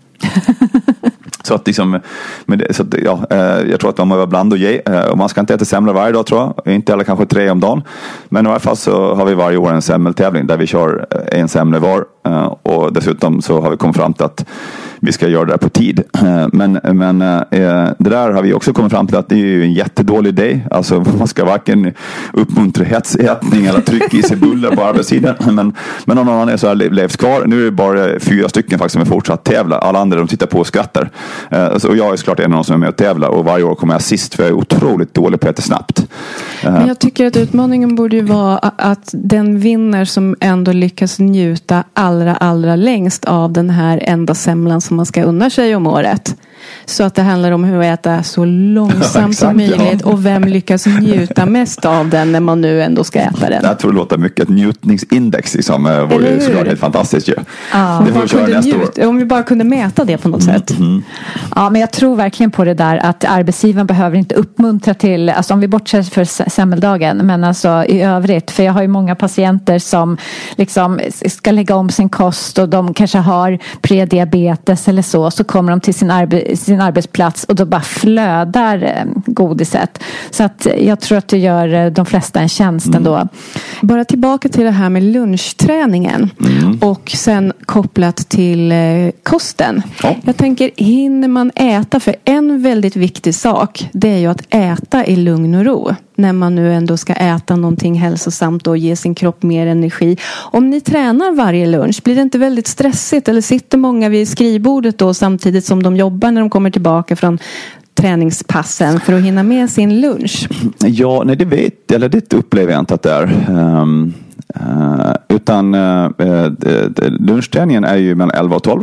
Så att liksom, med det, så att, ja, eh, jag tror att man måste blanda och ge. Eh, och man ska inte äta semlor varje dag tror jag. Inte eller kanske tre om dagen. Men i alla fall så har vi varje år en semmeltävling där vi kör en semla var. Eh, och dessutom så har vi kommit fram till att vi ska göra det där på tid. Eh, men men eh, det där har vi också kommit fram till att det är ju en jättedålig idé. Alltså man ska varken uppmuntra hetsätning eller trycka i sig bullar på arbetstiden. Men, men om någon är så här levs kvar. Nu är det bara fyra stycken faktiskt som är fortsatt tävla. Alla andra de tittar på och skrattar. Och jag är såklart en av de som är med och tävlar och varje år kommer jag sist för jag är otroligt dålig på att äta snabbt. Men jag tycker att utmaningen borde ju vara att den vinner som ändå lyckas njuta allra allra längst av den här enda semlan som man ska unna sig om året. Så att det handlar om hur att äta så långsamt som möjligt och vem lyckas njuta mest av den när man nu ändå ska äta den. Jag tror det låter mycket ett njutningsindex liksom, vore såklart helt fantastiskt ju. Ja. Det får vi köra nästa år. Om vi bara kunde mäta det på något mm. sätt. Mm. Ja, men jag tror verkligen på det där att arbetsgivaren behöver inte uppmuntra till, alltså om vi bortser för semmeldagen, men alltså i övrigt, för jag har ju många patienter som liksom ska lägga om sin kost och de kanske har prediabetes eller så, så kommer de till sin arbete sin arbetsplats och då bara flödar eh, godiset. Så att jag tror att det gör eh, de flesta en tjänst mm. ändå. Bara tillbaka till det här med lunchträningen mm. och sen kopplat till eh, kosten. Ja. Jag tänker, hinner man äta? För en väldigt viktig sak, det är ju att äta i lugn och ro. När man nu ändå ska äta någonting hälsosamt och ge sin kropp mer energi. Om ni tränar varje lunch, blir det inte väldigt stressigt? Eller sitter många vid skrivbordet då samtidigt som de jobbar när de kommer tillbaka från träningspassen för att hinna med sin lunch? Ja, nej det vet eller det upplever jag inte att det är. Um, uh, utan uh, uh, lunchträningen är ju mellan elva och tolv.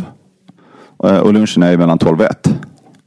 Uh, och lunchen är ju mellan tolv och ett.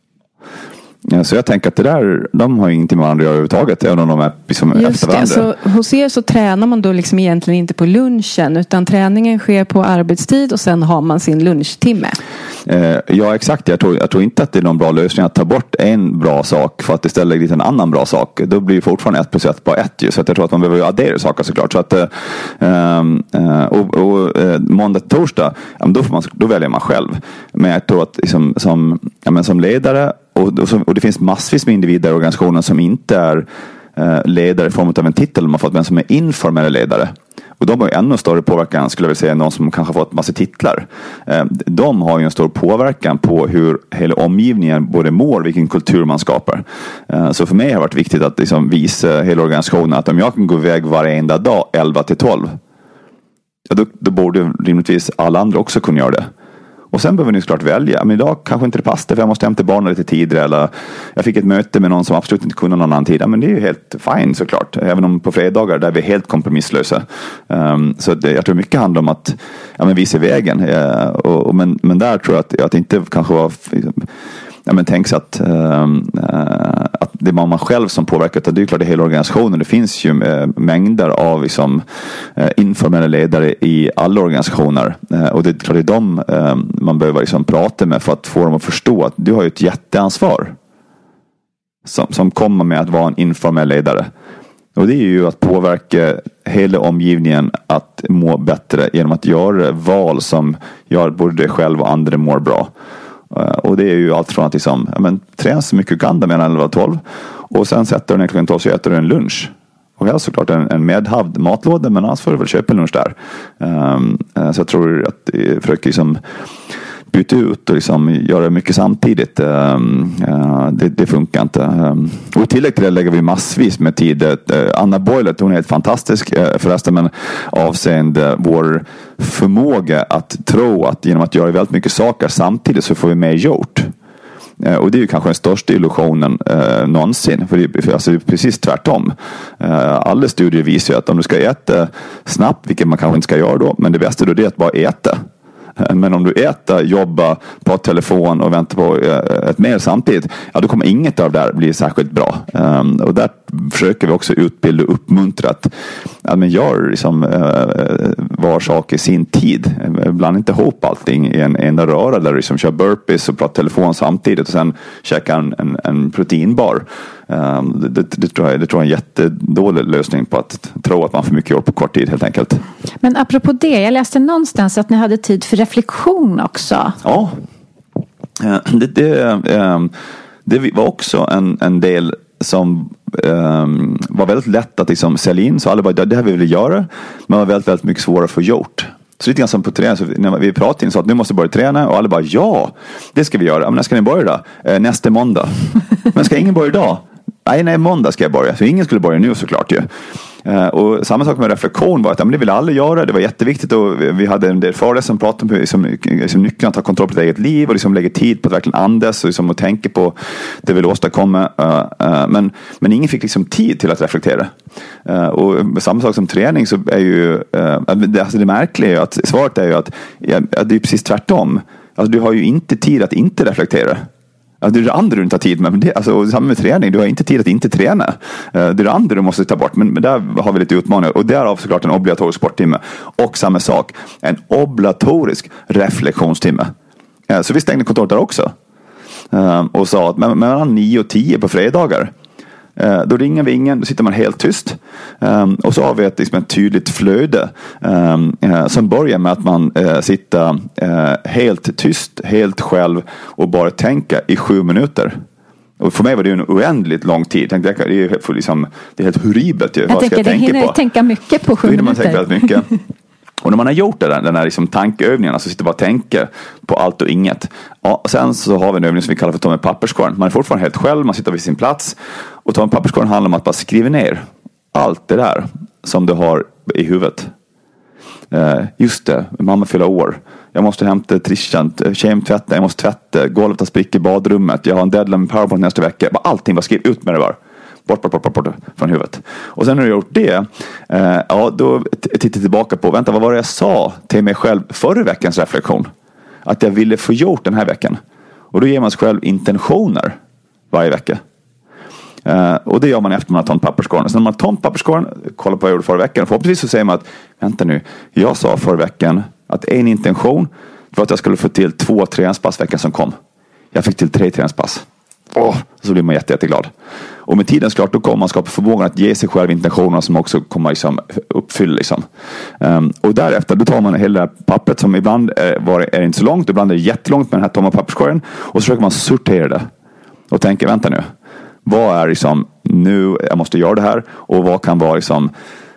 Så jag tänker att det där, de har ingenting med varandra att göra överhuvudtaget, även om de är liksom efter varandra. Så hos er så tränar man då liksom egentligen inte på lunchen, utan träningen sker på arbetstid och sen har man sin lunchtimme. Eh, ja, exakt. Jag tror, jag tror inte att det är någon bra lösning att ta bort en bra sak för att istället lägga dit en annan bra sak. Då blir det fortfarande ett plus ett bara ett. Ju. Så att jag tror att man behöver addera saker såklart. Så att, eh, eh, och och eh, måndag till torsdag, ja, då, får man, då väljer man själv. Men jag tror att liksom, som, ja, men som ledare Och, och, och det finns massvis med individer i organisationen som inte är eh, ledare i form av en titel man fått, men som är informella ledare. Och de har ju ännu större påverkan, skulle jag vilja säga, än de som kanske har fått massa titlar. Eh, de har ju en stor påverkan på hur hela omgivningen både mår, vilken kultur man skapar. Eh, så för mig har det varit viktigt att liksom visa hela organisationen att om jag kan gå iväg varenda dag elva till tolv, ja, då, då borde rimligtvis alla andra också kunna göra det. Och sen behöver ni såklart välja. Men idag kanske inte det passar för jag måste hämta barnen lite tidigare. Eller jag fick ett möte med någon som absolut inte kunde någon annan tid. Men det är ju helt fine såklart. Även om på fredagar där vi är helt kompromisslösa. Um, så det, jag tror mycket handlar om att ja, men visa vägen. Uh, och, och, men, men där tror jag att, att det inte kanske var... Ja, men tänk sig att, uh, att det är man själv som påverkar. Det är ju klart det är hela organisationen. Det finns ju uh, mängder av liksom, uh, informella ledare i alla organisationer. Uh, och det är klart det är de uh, man behöver liksom prata med för att få dem att förstå att du har ju ett jätteansvar som, som kommer med att vara en informell ledare. Och det är ju att påverka hela omgivningen att må bättre genom att göra val som gör både dig själv och andra mår bra. Och det är ju allt från att liksom, ja, men, träna så mycket Uganda mellan elva och tolv och sen sätter du ner klockan tolv så äter du en lunch. Och jag har såklart en, en medhavd matlåda, men annars får du väl köpa en lunch där. Um, så jag tror att jag försöker liksom byta ut och liksom göra mycket samtidigt. Det, det funkar inte. Och i tillägg till det lägger vi massvis med tid. Anna Boylet, hon är helt fantastisk förresten, men avseende vår förmåga att tro att genom att göra väldigt mycket saker samtidigt så får vi mer gjort. Och det är ju kanske den största illusionen eh, någonsin. För det, för alltså det är precis tvärtom. Eh, alla studier visar ju att om du ska äta snabbt, vilket man kanske inte ska göra då, men det bästa då är att bara äta. Men om du äter, jobbar på telefon och väntar på ett mejl samtidigt, ja, då kommer inget av det där bli särskilt bra. Um, och där försöker vi också utbilda och uppmuntra att ja, men gör liksom, uh, var sak i sin tid. Ibland inte ihop allting i en enda röra där du liksom kör burpees och pratar telefon samtidigt och sen käka en, en, en proteinbar. Um, det, det, det, tror jag, det tror jag är en jättedålig lösning på att tro att man får mycket jobb på kort tid helt enkelt. Men apropå det, jag läste någonstans att ni hade tid för reflektion också. Ja, det, det, det var också en, en del som um, var väldigt lätt att liksom sälja in. Så alla bara, det här vill vi göra, men var väldigt, väldigt mycket svårare att få gjort. Så lite grann som på träning, så när vi pratade in så att nu måste börja träna och alla bara, ja, det ska vi göra. Men när ska ni börja då? Eh, nästa måndag. Men ska ingen börja idag? Nej, nej, måndag ska jag börja. Så ingen skulle börja nu såklart ju. Uh, och samma sak med reflektion var att ja, men det ville alla göra, det var jätteviktigt och vi, vi hade en del föreläsare som pratade om hur liksom, liksom nyckeln att ta kontroll på sitt eget liv och liksom lägga tid på att verkligen andas och liksom att tänka på det vi vill åstadkomma. Uh, uh, men, men ingen fick liksom tid till att reflektera. Uh, och samma sak som träning så är ju uh, det, alltså det märkliga är ju att svaret är ju att ja, det är precis tvärtom. Alltså du har ju inte tid att inte reflektera. Alltså det är det andra du inte har tid med. Men det, alltså, samma med träning. Du har inte tid att inte träna. Uh, det är det andra du måste ta bort. Men, men där har vi lite utmaningar. Och därav såklart en obligatorisk sporttimme. Och samma sak. En obligatorisk reflektionstimme. Uh, så vi stängde kontoret där också. Uh, och sa att mellan nio och tio på fredagar. Uh, då ringer vi ingen. Då sitter man helt tyst. Um, och så har vi ett, liksom, ett tydligt flöde. Um, uh, som börjar med att man uh, sitter uh, helt tyst. Helt själv. Och bara tänka i sju minuter. Och för mig var det ju en oändligt lång tid. Tänkte, det, är för, liksom, det är helt horribelt. Jag Vad tänker, det hinner på? tänka mycket på sju då minuter. Man tänka väldigt mycket. Och när man har gjort det där, den här liksom tankeövningen, så sitter bara och tänker på allt och inget. Ja, sen så har vi en övning som vi kallar för ta med papperskorn. Man är fortfarande helt själv, man sitter vid sin plats. Och ta med papperskorn handlar om att bara skriva ner allt det där som du har i huvudet. Uh, just det, mamma fyller år. Jag måste hämta Trishan, kemtvätta, jag måste tvätta, golvet har sprickit i badrummet. Jag har en deadline med PowerPoint nästa vecka. Bara allting, bara skriv ut med det var. Bort, bort, bort, bort, bort från huvudet. Och sen när du har gjort det, eh, ja, då tittar jag tillbaka på, vänta, vad var det jag sa till mig själv förra veckans reflektion? Att jag ville få gjort den här veckan. Och då ger man sig själv intentioner varje vecka. Eh, och det gör man efter man har tömt papperskorgen. Så när man har tömt papperskorgen, kolla på vad jag gjorde förra veckan. Förhoppningsvis så säger man att, vänta nu, jag sa förra veckan att en intention var att jag skulle få till två träningspass veckan som kom. Jag fick till tre träningspass. Åh, så blir man jätte, jätteglad. Och med tiden såklart, då kommer man skapa förmågan att ge sig själv intentioner som också kommer liksom uppfylla liksom. Um, och därefter då tar man hela pappret som ibland är, var, är inte så långt, ibland är det jättelångt med den här tomma papperskorgen, och så försöker man sortera det och tänka, vänta nu, vad är liksom nu jag måste göra det här, och vad kan vara liksom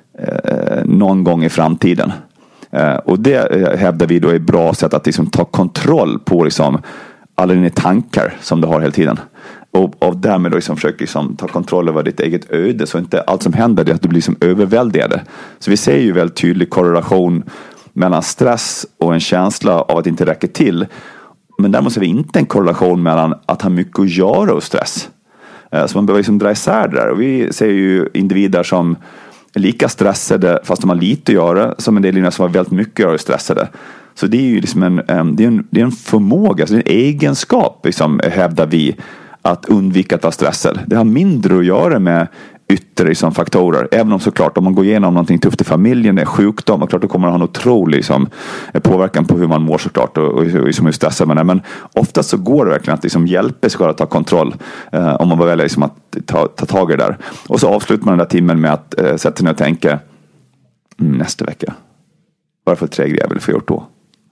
eh, någon gång i framtiden. Uh, och det hävdar vi då är ett bra sätt att liksom ta kontroll på liksom alla dina tankar som du har hela tiden. Och, och därmed då liksom försöker liksom ta kontroll över ditt eget öde, så inte allt som händer är att du blir liksom överväldigad. Så vi ser ju väldigt tydlig korrelation mellan stress och en känsla av att det inte räcker till. Men däremot ser vi inte en korrelation mellan att ha mycket att göra och stress. Så man behöver liksom dra isär det där. Och vi ser ju individer som är lika stressade fast de har lite att göra, som en del individer som har väldigt mycket att göra och stressade. Så det är ju liksom en, det är en, det är en förmåga, så det är en egenskap liksom, hävdar vi, att undvika att vara stressad. Det har mindre att göra med yttre liksom, faktorer. Även om såklart, om man går igenom någonting tufft i familjen, det är sjukdom, och klart då kommer det ha en otrolig liksom, påverkan på hur man mår såklart, och, och, och liksom, hur stressad man är. Men oftast så går det verkligen att liksom, hjälpa sig att ta kontroll eh, om man bara väljer liksom, att ta, ta tag i det där. Och så avslutar man den där timmen med att eh, sätta sig ner och tänka mm, nästa vecka. Varför tre grejer jag vill få gjort då?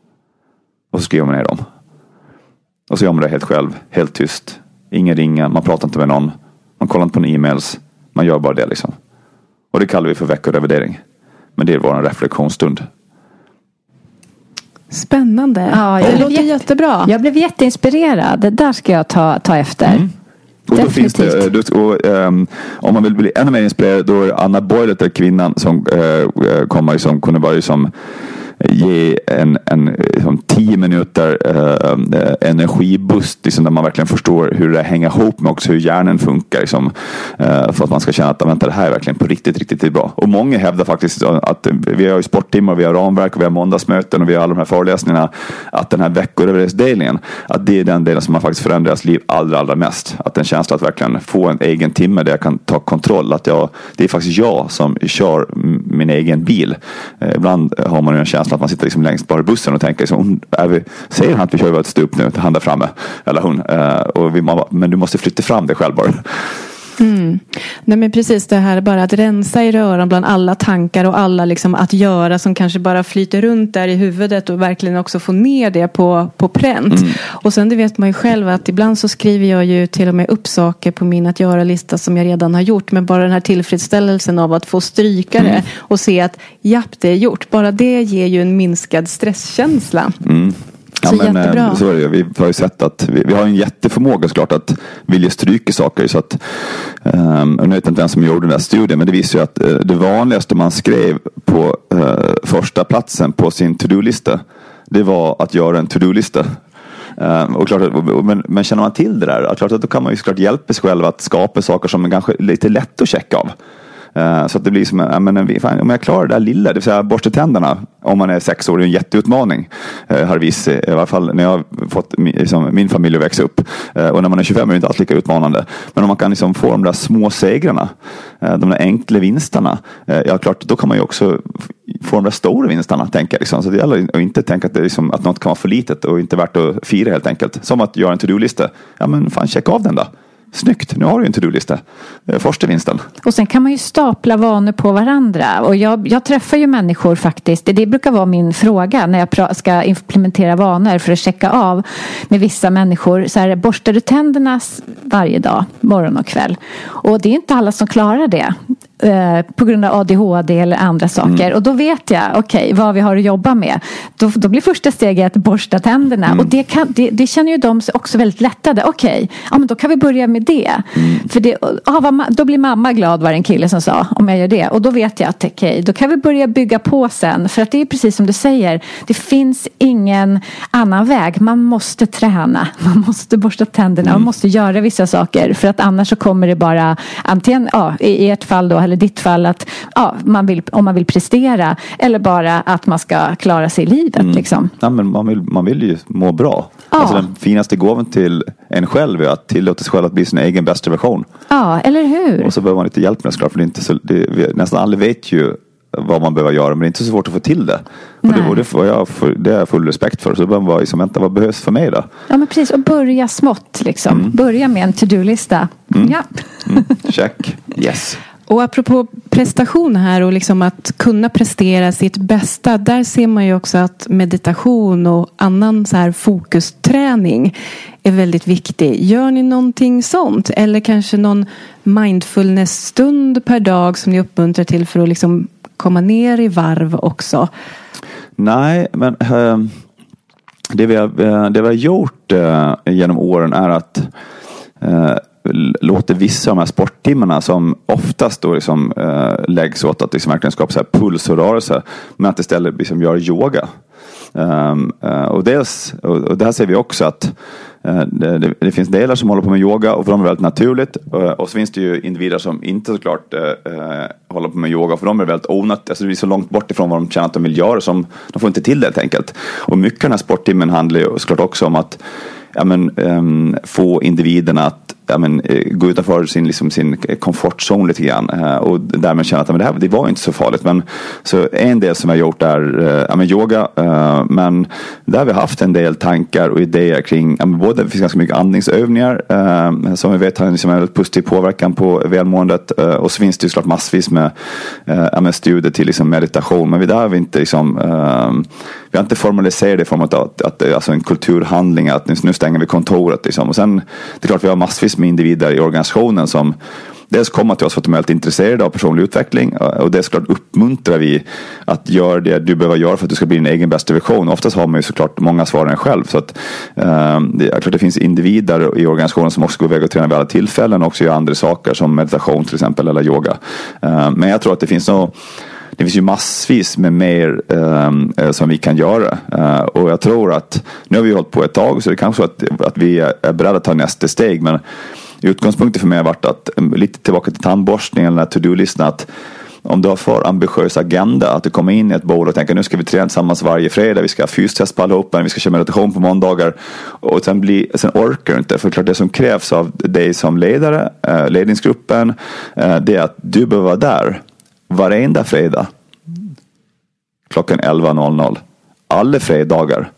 Och så skriver man ner dem. Och så gör man det helt själv. Helt tyst. Ingen ringer. Man pratar inte med någon. Man kollar inte på en e-mails. Man gör bara det liksom. Och det kallar vi för veckorevidering. Men det är vår reflektionsstund. Spännande. Ja, det jag låter jätte, jättebra. Jag blev jätteinspirerad. Det där ska jag ta, ta efter. Mm. Och då finns det, och, um, om man vill bli ännu mer inspirerad, då är Anna Boyle, där kvinnan som uh, kommer som kunde vara som ge en, en liksom, tio minuter uh, energiboost liksom, där man verkligen förstår hur det hänger ihop med också hur hjärnan funkar liksom, uh, för att man ska känna att vänta, det här är verkligen på riktigt, riktigt bra. Och många hävdar faktiskt att vi har ju sporttimmar, vi har ramverk och vi har måndagsmöten och vi har alla de här föreläsningarna, att den här veckoöverdelningen, att det är den delen som har faktiskt förändrat deras liv allra, allra mest. Att den känsla att verkligen få en egen timme där jag kan ta kontroll, att jag, det är faktiskt jag som kör min egen bil. Uh, ibland har man ju en känsla att man sitter liksom längst bara i bussen och tänker liksom, är vi, säger han att vi kör ett stup nu, han där framme, eller hon, uh, och vi, man, men du måste flytta fram dig själv bara. Mm. Nej, men precis det här bara att rensa i röran bland alla tankar och alla liksom att göra som kanske bara flyter runt där i huvudet och verkligen också få ner det på, på pränt. Mm. Och sen det vet man ju själv att ibland så skriver jag ju till och med upp saker på min att göra-lista som jag redan har gjort, men bara den här tillfredsställelsen av att få stryka mm. det och se att japp, det är gjort. Bara det ger ju en minskad stresskänsla. Mm. Ja, men, så är det. Vi har ju sett att vi, vi har en jätteförmåga såklart att vilja stryka saker, så att um, jag vet inte vem som gjorde den där studien, men det visar ju att uh, det vanligaste man skrev på uh, första platsen på sin to-do-lista, det var att göra en to-do-lista. Uh, och klart, och, men, men känner man till det där, att klart att då kan man ju såklart hjälpa sig själv att skapa saker som är kanske lite lätt att checka av. Uh, så att det blir som, uh, men, fan, om jag klarar det där lilla, det vill säga borsta tänderna om man är sex år, det är en jätteutmaning, uh, har visst, i alla fall när jag har fått liksom, min familj att växa upp, uh, och när man är tjugofem är det inte alls lika utmanande, men om man kan liksom, få de där små segrarna, uh, de där enkla vinsterna, uh, ja klart, då kan man ju också få de där stora vinsterna, tänker jag liksom. Så det gäller att inte tänka att, det liksom, att något kan vara för litet och inte värt att fira helt enkelt, som att göra en to-do-lista, ja men fan, checka av den då. Snyggt, nu har du en to-do-lista. Första vinsten. Och sen kan man ju stapla vanor på varandra. Och jag, jag träffar ju människor faktiskt. Det brukar vara min fråga när jag ska implementera vanor för att checka av med vissa människor. Så här, borstar du tänderna varje dag, morgon och kväll? Och det är inte alla som klarar det. Eh, på grund av A D H D eller andra saker. Mm. Och då vet jag, okej, okay, vad vi har att jobba med. Då, då blir första steget att borsta tänderna. Mm. Och det, kan, det, det känner ju de också väldigt lättade. Okej, okay, ja, men då kan vi börja med det. Mm. För det, ah, vad, då blir mamma glad, var en kille som sa, om jag gör det. Och då vet jag att okej, okay, då kan vi börja bygga på sen. För att det är precis som du säger, det finns ingen annan väg. Man måste träna. Man måste borsta tänderna. Mm. Man måste göra vissa saker. För att annars så kommer det bara, antingen, ja, i ert fall då, eller ditt fall, att ja, man vill, om man vill prestera, eller bara att man ska klara sig i livet. Mm. Liksom. Ja, men man vill, man vill ju må bra. Ja. Alltså den finaste gåvan till en själv är att tillåta sig själv att bli sin egen bästa version. Ja, eller hur? Och så behöver man lite hjälp med det, för det är inte så, det, nästan alla vet ju vad man behöver göra, men det är inte så svårt att få till det. Och det, och det, får jag, för, det har jag full respekt för. Så då behöver man vara liksom, vänta, vad behövs för mig då? Ja, men precis. Och börja smått liksom. Mm. Börja med en to-do-lista. Mm. Ja. Mm. Check. Yes. Och apropå prestation här och liksom att kunna prestera sitt bästa, där ser man ju också att meditation och annan så här fokusträning är väldigt viktig. Gör ni någonting sånt? Eller kanske någon mindfulness-stund per dag som ni uppmuntrar till för att liksom komma ner i varv också? Nej, men äh, det, vi har, det vi har gjort äh, genom åren är att äh, låter vissa av de här sporttimmarna som oftast då liksom, äh, läggs åt att liksom verkligen skapa så här puls och rörelse, men att istället liksom gör yoga. Um, uh, och, dels, och, och det här ser vi också att uh, det, det, det finns delar som håller på med yoga och för dem är det väldigt naturligt, uh, och så finns det ju individer som inte såklart uh, uh, håller på med yoga, för dem är det väldigt onödigt, alltså det är så långt bort ifrån vad de känner att de vill göra, som de får inte till det helt enkelt. Och mycket av den här sporttimmen handlar ju såklart också om att ja, men, um, få individerna att ja, men, gå utanför sin, liksom, sin komfortzon lite grann, uh, och därmed känna att men det här det var inte så farligt. Men så en del som jag har gjort är uh, ja, men, yoga, uh, men där har vi haft en del tankar och idéer kring ja, men, både det finns ganska mycket andningsövningar uh, som vi vet har liksom, en positiv påverkan på välmåendet, uh, och så finns det ju såklart massvis med, uh, ja, med studier till liksom, meditation, men vi där har vi inte liksom, uh, vi har inte formaliserat det i form av att, att det är alltså en kulturhandling, att nu stänger vi kontoret liksom. Och sen, det är klart vi har massvis med individer i organisationen som dels komma till oss för att de är helt intresserade av personlig utveckling, och det såklart uppmuntrar vi att göra det du behöver göra för att du ska bli din egen bästa version. Oftast har man ju såklart många svar än själv, så att eh, det är klart det finns individer i organisationen som också går iväg och tränar vid alla tillfällen och också gör andra saker som meditation till exempel eller yoga. Eh, men jag tror att det finns nog Det finns ju massvis med mer eh, som vi kan göra. Eh, och jag tror att nu har vi hållit på ett tag, så det är kanske så att, att vi är beredda att ta nästa steg. Men utgångspunkten för mig har varit att, lite tillbaka till tandborstningen eller to-do-listan, att om du har för ambitiös agenda, att du kommer in i ett bolag och tänker nu ska vi träna tillsammans varje fredag, vi ska ha fystest på allihopa, vi ska köra meditation på måndagar, och sen, bli, sen orkar du inte. För klart det som krävs av dig som ledare, eh, ledningsgruppen, eh, det är att du behöver vara där varenda fredag klockan elva noll noll alla fredagar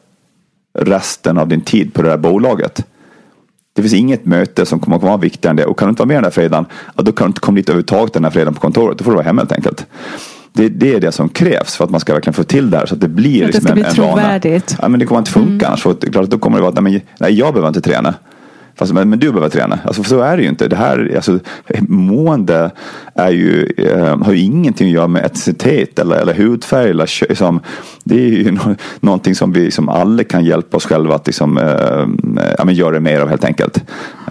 resten av din tid på det här bolaget. Det finns inget möte som kommer att vara viktigare än det, och kan du inte vara med den här fredagen, ja, då kan du inte komma dit överhuvudtaget den här fredagen på kontoret, då får du vara hemma helt enkelt. Det, det är det som krävs för att man ska verkligen få till det här, så att det blir att det ska liksom bli en, en trovärdigt. Ja, men det kommer inte funka mm. annars, för det är klart att då kommer det vara att nej, nej, jag behöver inte träna. Fast, men, men du behöver träna. Alltså, för så är det ju inte. Det här, alltså, mående är ju, eh, har ju ingenting att göra med etnicitet eller, eller hudfärg. Eller, liksom, det är ju no- någonting som vi som alla kan hjälpa oss själva att liksom, eh, ja, men göra mer av helt enkelt.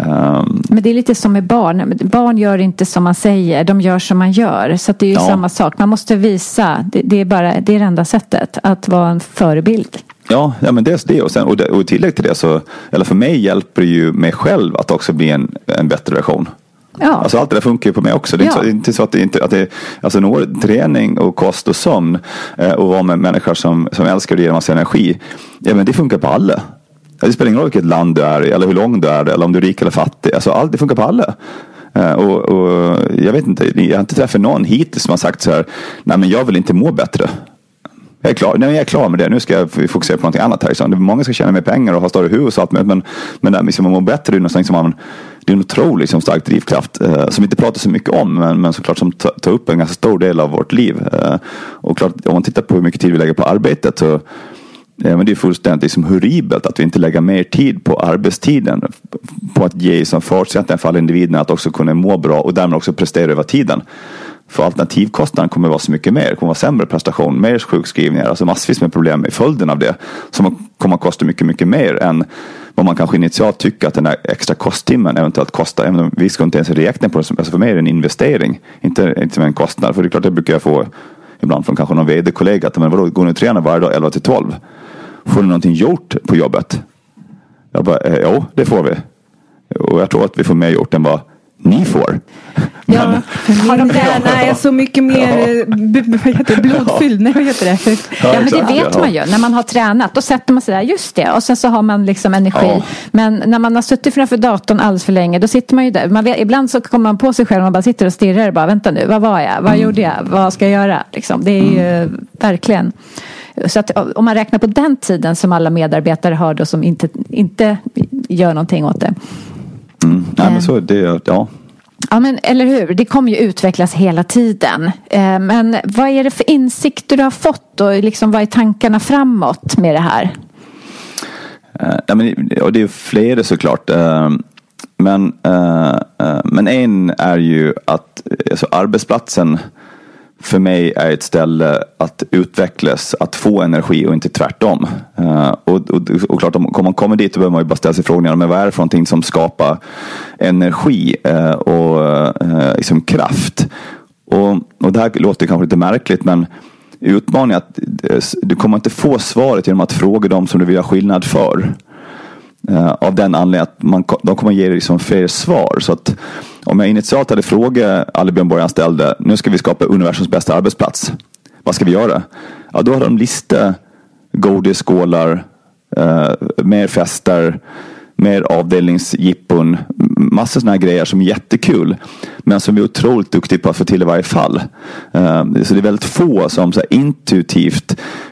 Um, men det är lite som med barn. Barn gör inte som man säger. De gör som man gör. Så det är ju ja. samma sak. Man måste visa. Det, det, är bara, det är det enda sättet. Att vara en förebild. Ja, ja men dels det och, sen, och, det, och tillägg till det så, eller för mig hjälper det ju mig själv att också bli en, en bättre version. Ja. Alltså allt det där funkar ju på mig också. Det är, ja. inte, så, inte så att det inte, att det, alltså når, träning och kost och sömn eh, och vara med människor som, som älskar att ge en massa energi, ja men det funkar på alla. Det spelar ingen roll vilket land du är i, eller hur lång du är, eller om du är rik eller fattig. Alltså allt det funkar på alla. Uh, och, och jag vet inte, jag har inte träffat någon hittills som har sagt så här: nej men jag vill inte må bättre. Jag är klar, nej, jag är klar med det. Nu ska jag fokusera på någonting annat här. Så många ska tjäna mer pengar och ha större hus och allt med. Men, men där liksom man mår bättre, det är någonting som man, det är en otrolig liksom, stark drivkraft. Eh, som vi inte pratar så mycket om, men, men såklart som tar ta upp en ganska stor del av vårt liv. Eh, och klart, om man tittar på hur mycket tid vi lägger på arbetet, så eh, men det är fullständigt liksom, horribelt att vi inte lägger mer tid på arbetstiden. På att ge som förutsättning för alla individerna att också kunna må bra och därmed också prestera över tiden. För alternativkostnaden kommer att vara så mycket mer. Det kommer att vara sämre prestation, mer sjukskrivningar, alltså massvis med problem i följden av det. Som kommer att kosta mycket, mycket mer än vad man kanske initialt tycker att den här extra kosttimmen eventuellt kostar. Även om vi ska inte ens räkna på det. Alltså för mig är det en investering, inte, inte med en kostnad. För det är klart, det brukar jag få ibland från kanske någon vd-kollega. Att, men vadå, går ni och tränar varje dag elva till tolv? Får ni någonting gjort på jobbet? Jag bara, eh, jo, det får vi. Och jag tror att vi får mer gjort än vad ni får. Ja, för min hjärna är så mycket mer vad heter det, blodfylld. Nej, vad heter det? Ja, men det vet man ju. När man har tränat, då sätter man sig där, just det. Och sen så har man liksom energi. Ja. Men när man har suttit framför datorn alldeles för länge, då sitter man ju där. Man vet, ibland så kommer man på sig själv och man bara sitter och stirrar och bara, vänta nu, vad var jag? Vad mm. gjorde jag? Vad ska jag göra? Liksom, det är mm. ju verkligen... Så att om man räknar på den tiden som alla medarbetare har då, som inte, inte gör någonting åt det. Mm. Nej, men så det, ja. Ja, men eller hur? Det kommer ju utvecklas hela tiden. Eh, men vad är det för insikter du har fått och liksom, vad är tankarna framåt med det här? Uh, ja, men, och det är flera såklart. Uh, men, uh, uh, men en är ju att alltså, arbetsplatsen för mig är ett ställe att utvecklas, att få energi och inte tvärtom. Uh, och, och, och klart, om man kommer dit, så behöver man ju bara ställa sig frågan, men vad är det för någonting som skapar energi uh, och uh, liksom kraft? Och, och det här låter kanske lite märkligt, men utmaningen är att du kommer inte få svaret genom att fråga dem som du vill ha skillnad för. Uh, av den anledningen att man, de kommer ge dig liksom fler svar. Så att om jag initialt hade frågat alla Björn Borg-anställda, nu ska vi skapa universums bästa arbetsplats, vad ska vi göra? Ja, då har de listat godisskålar, uh, mer fester, mer avdelningsjippon, massor sådana här grejer som är jättekul, men som vi är otroligt duktiga på att få till i varje fall. Uh, så det är väldigt få som så här, intuitivt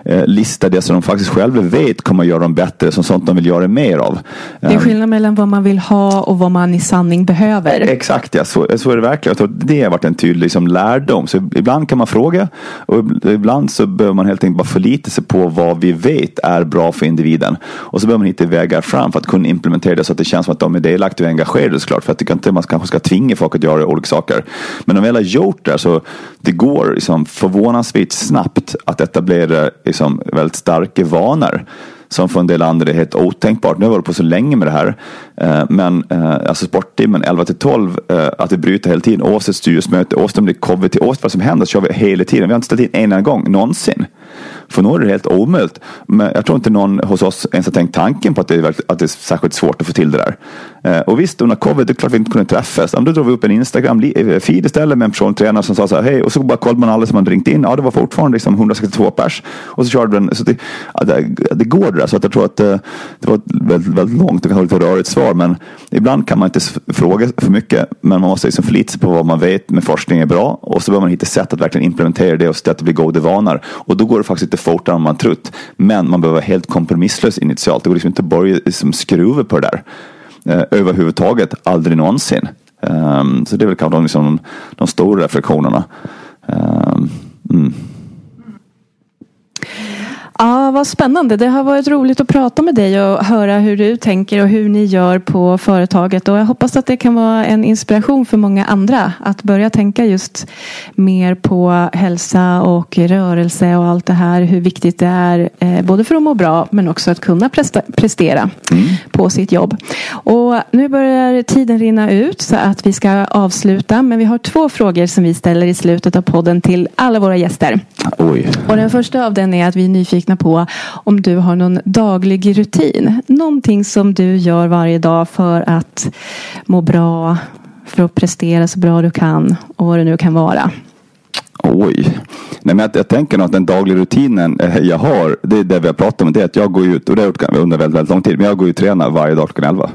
eh, lista det som de faktiskt själva vet kommer att göra dem bättre, som sånt de vill göra mer av. Det är skillnad mellan vad man vill ha och vad man i sanning behöver. Exakt, ja. Så, så är det verkligen. Jag tror att det har varit en tydlig liksom, lärdom. Så ibland kan man fråga och ibland så behöver man helt enkelt bara förlita sig på vad vi vet är bra för individen. Och så behöver man hitta vägar fram för att kunna implementera det så att det känns som att de är delaktiga och engagerade, såklart. För jag tycker inte man kanske ska tvinga folk att göra olika saker. Men om vi väl har gjort det så det går liksom, förvånansvärt snabbt att etablera liksom, väldigt starka vanor. Som för en del andra är helt otänkbart. Nu har vi varit på så länge med det här. Men alltså sporttimmen elva till tolv, att vi bryter hela tiden. Oavsett styrelsemöte, oavsett om det är covid till oavsett vad som händer, så kör vi hela tiden. Vi har inte ställt in en enda gång, någonsin. För nu är det helt omöjligt. Men jag tror inte någon hos oss ens har tänkt tanken på att det är, att det är särskilt svårt att få till det där. Och visst, under covid, det är klart vi inte kunde träffas. Då drog vi upp en Instagram-feed istället med en persontränare som sa så här, hej, och så bara kollade man alla som hade ringt in. Ja, det var fortfarande liksom hundrasextiotvå pers. Och så körde den, så det, ja, det, det går det där. Så att jag tror att det, det var ett väldigt, väldigt långt och kanske lite rörigt svar. Men ibland kan man inte fråga för mycket. Men man måste liksom förlita sig på vad man vet med forskning är bra. Och så behöver man hitta sätt att verkligen implementera det och se att det blir goda vanor. Och då går det faktiskt inte fortare än man trott. Men man behöver vara helt kompromisslös initialt. Det går liksom inte börja liksom skruva på det där. Eh, överhuvudtaget aldrig någonsin. Um, så det är väl kanske de, liksom, de stora reflektionerna. Um, mm. Ja, vad spännande. Det har varit roligt att prata med dig och höra hur du tänker och hur ni gör på företaget. Och jag hoppas att det kan vara en inspiration för många andra att börja tänka just mer på hälsa och rörelse och allt det här. Hur viktigt det är eh, både för att må bra men också att kunna presta- prestera mm. på sitt jobb. Och nu börjar tiden rinna ut så att vi ska avsluta. Men vi har två frågor som vi ställer i slutet av podden till alla våra gäster. Oj. Och den första av den är att vi är nyfikna på om du har någon daglig rutin. Någonting som du gör varje dag för att må bra, för att prestera så bra du kan och vad det nu kan vara. Oj. Nej, men jag, jag tänker nog att den dagliga rutinen jag har, det är det vi har pratat om, det är att jag går ut, och det har jag gjort under väldigt, väldigt lång tid, men jag går ut och tränar varje dag klockan elva.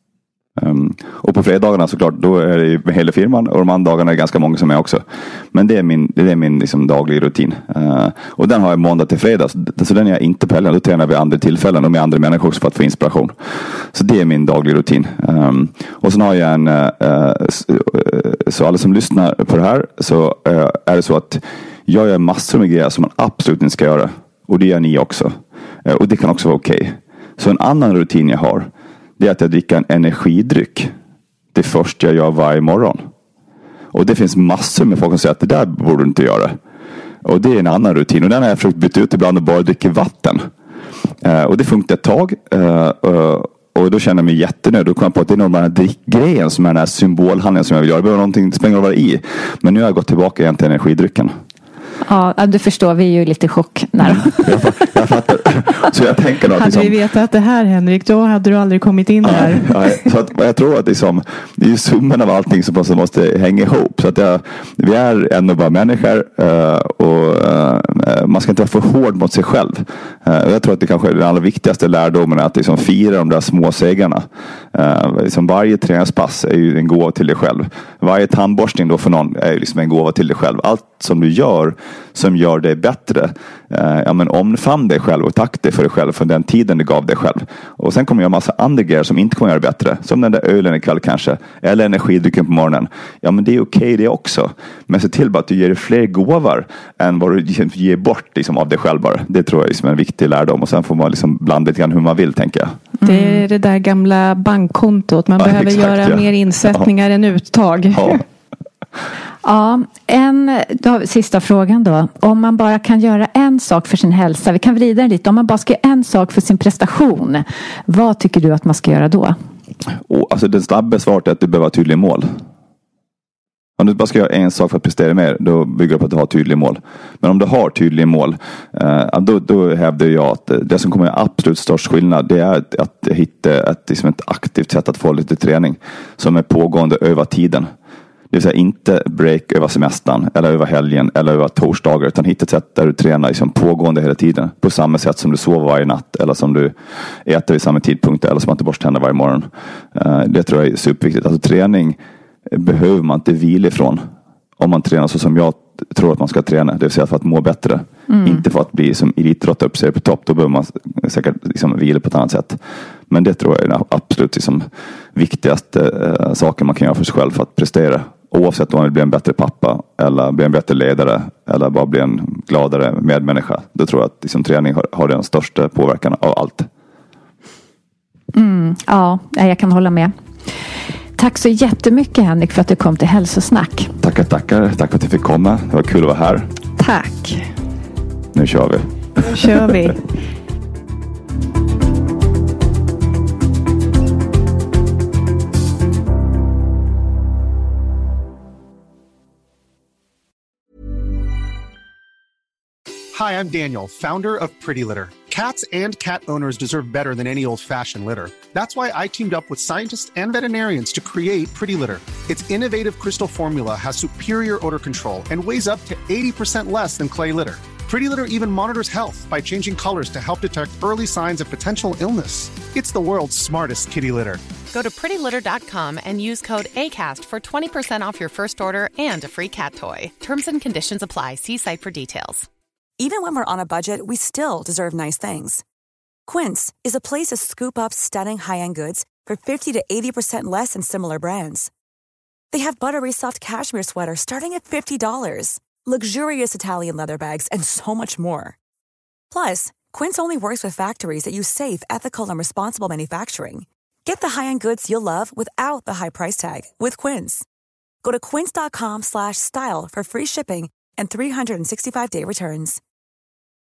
Um, och på fredagarna såklart, då är det med hela firman, och de andra dagarna är ganska många som är också. Men det är min, det är min liksom dagliga rutin. Uh, och den har jag måndag till fredag, så, så den är jag inte på helgen. Då tränar vi andra tillfällen och med andra människor också för att få inspiration. Så det är min dagliga rutin. Um, och sen har jag en uh, uh, så alla som lyssnar på det här, så uh, är det så att jag gör massor med grejer som man absolut inte ska göra. Och det gör ni också. Uh, och det kan också vara okej. Okay. Så en annan rutin jag har, det är att jag dricker en energidryck. Det första jag gör varje morgon. Och det finns massor med folk som säger att det där borde du inte göra. Och det är en annan rutin. Och den har jag försökt byta ut ibland och bara dricka vatten. Uh, och det funkar ett tag. Uh, uh, och då känner jag mig jättenöjd. Då kom jag på att det är nog den här drickgrejen som är den här symbolhandlingen som jag vill göra. Det behöver någonting spänga vara i. Men nu har jag gått tillbaka igen till energidrycken. Ja, du förstår, vi är ju lite chock när jag, jag fattar. Så jag tänker då att hade liksom, vi vetat att det här, Henrik, då hade du aldrig kommit in här. Ja, så att, jag tror att liksom, det är ju summan av allting som måste, måste hänga ihop. Så att jag, vi är ändå bara människor uh, och uh, man ska inte vara för hård mot sig själv. Uh, jag tror att det kanske är den allra viktigaste lärdomen är att liksom fira de där små segrarna. Uh, liksom varje träningspass är ju en gåva till dig själv. Varje tandborstning då för någon är ju liksom en gåva till dig själv. Allt som du gör som gör dig bättre. Eh, ja, men omfamna dig själv och tack dig för dig själv för den tiden du gav dig själv. Och sen kommer jag massa andra grejer som inte kommer göra det bättre. Som den där ölen ikväll kanske. Eller energidrycken på morgonen. Ja, men det är okej det också. Men se till bara att du ger dig fler gåvor än vad du ger bort liksom, av dig själv bara. Det tror jag är liksom en viktig lärdom. Och sen får man liksom blanda lite grann hur man vill, tänker jag. Det är det där gamla bankkontot. Man ja, behöver exakt, göra ja. mer insättningar ja. än uttag. Ja. Ja, en då, sista frågan då. Om man bara kan göra en sak för sin hälsa, vi kan vrida den lite. Om man bara ska göra en sak för sin prestation, vad tycker du att man ska göra då? Oh, alltså det snabba svaret är att du behöver ha tydliga mål. Om du bara ska göra en sak för att prestera mer, då bygger det på att du har tydliga mål. Men om du har tydliga mål, eh, då, då hävdar jag att det som kommer att göra absolut störst skillnad, det är att, att hitta ett, liksom ett aktivt sätt att få lite träning som är pågående över tiden. Det vill säga inte break över semestern eller över helgen eller över torsdagar, utan hitta ett sätt där du tränar liksom pågående hela tiden. På samma sätt som du sover varje natt eller som du äter vid samma tidpunkt eller som att du borstar tänderna varje morgon. Det tror jag är superviktigt. Alltså träning behöver man inte vila ifrån om man tränar så som jag tror att man ska träna, det vill säga för att må bättre. Mm. Inte för att bli som elitidrottare upp sig på topp, då behöver man säkert liksom vila på ett annat sätt. Men det tror jag är den absolut liksom viktigaste eh, saken man kan göra för sig själv för att prestera. Oavsett om man vill bli en bättre pappa eller bli en bättre ledare eller bara bli en gladare medmänniska. Då tror jag att liksom, träning har, har den största påverkan av allt. Mm, ja, jag kan hålla med. Tack så jättemycket Henrik för att du kom till Hälsosnack. Tackar, tackar. Tack för att jag fick komma. Det var kul att vara här. Tack. Nu kör vi. Nu kör vi. Hi, I'm Daniel, founder of Pretty Litter. Cats and cat owners deserve better than any old-fashioned litter. That's why I teamed up with scientists and veterinarians to create Pretty Litter. Its innovative crystal formula has superior odor control and weighs up to eighty percent less than clay litter. Pretty Litter even monitors health by changing colors to help detect early signs of potential illness. It's the world's smartest kitty litter. Go to pretty litter dot com and use code ACAST for twenty percent off your first order and a free cat toy. Terms and conditions apply. See site for details. Even when we're on a budget, we still deserve nice things. Quince is a place to scoop up stunning high-end goods for fifty to eighty percent less than similar brands. They have buttery soft cashmere sweaters starting at fifty dollars, luxurious Italian leather bags, and so much more. Plus, Quince only works with factories that use safe, ethical, and responsible manufacturing. Get the high-end goods you'll love without the high price tag with Quince. Go to quince dot com slash style for free shipping and three sixty-five day returns.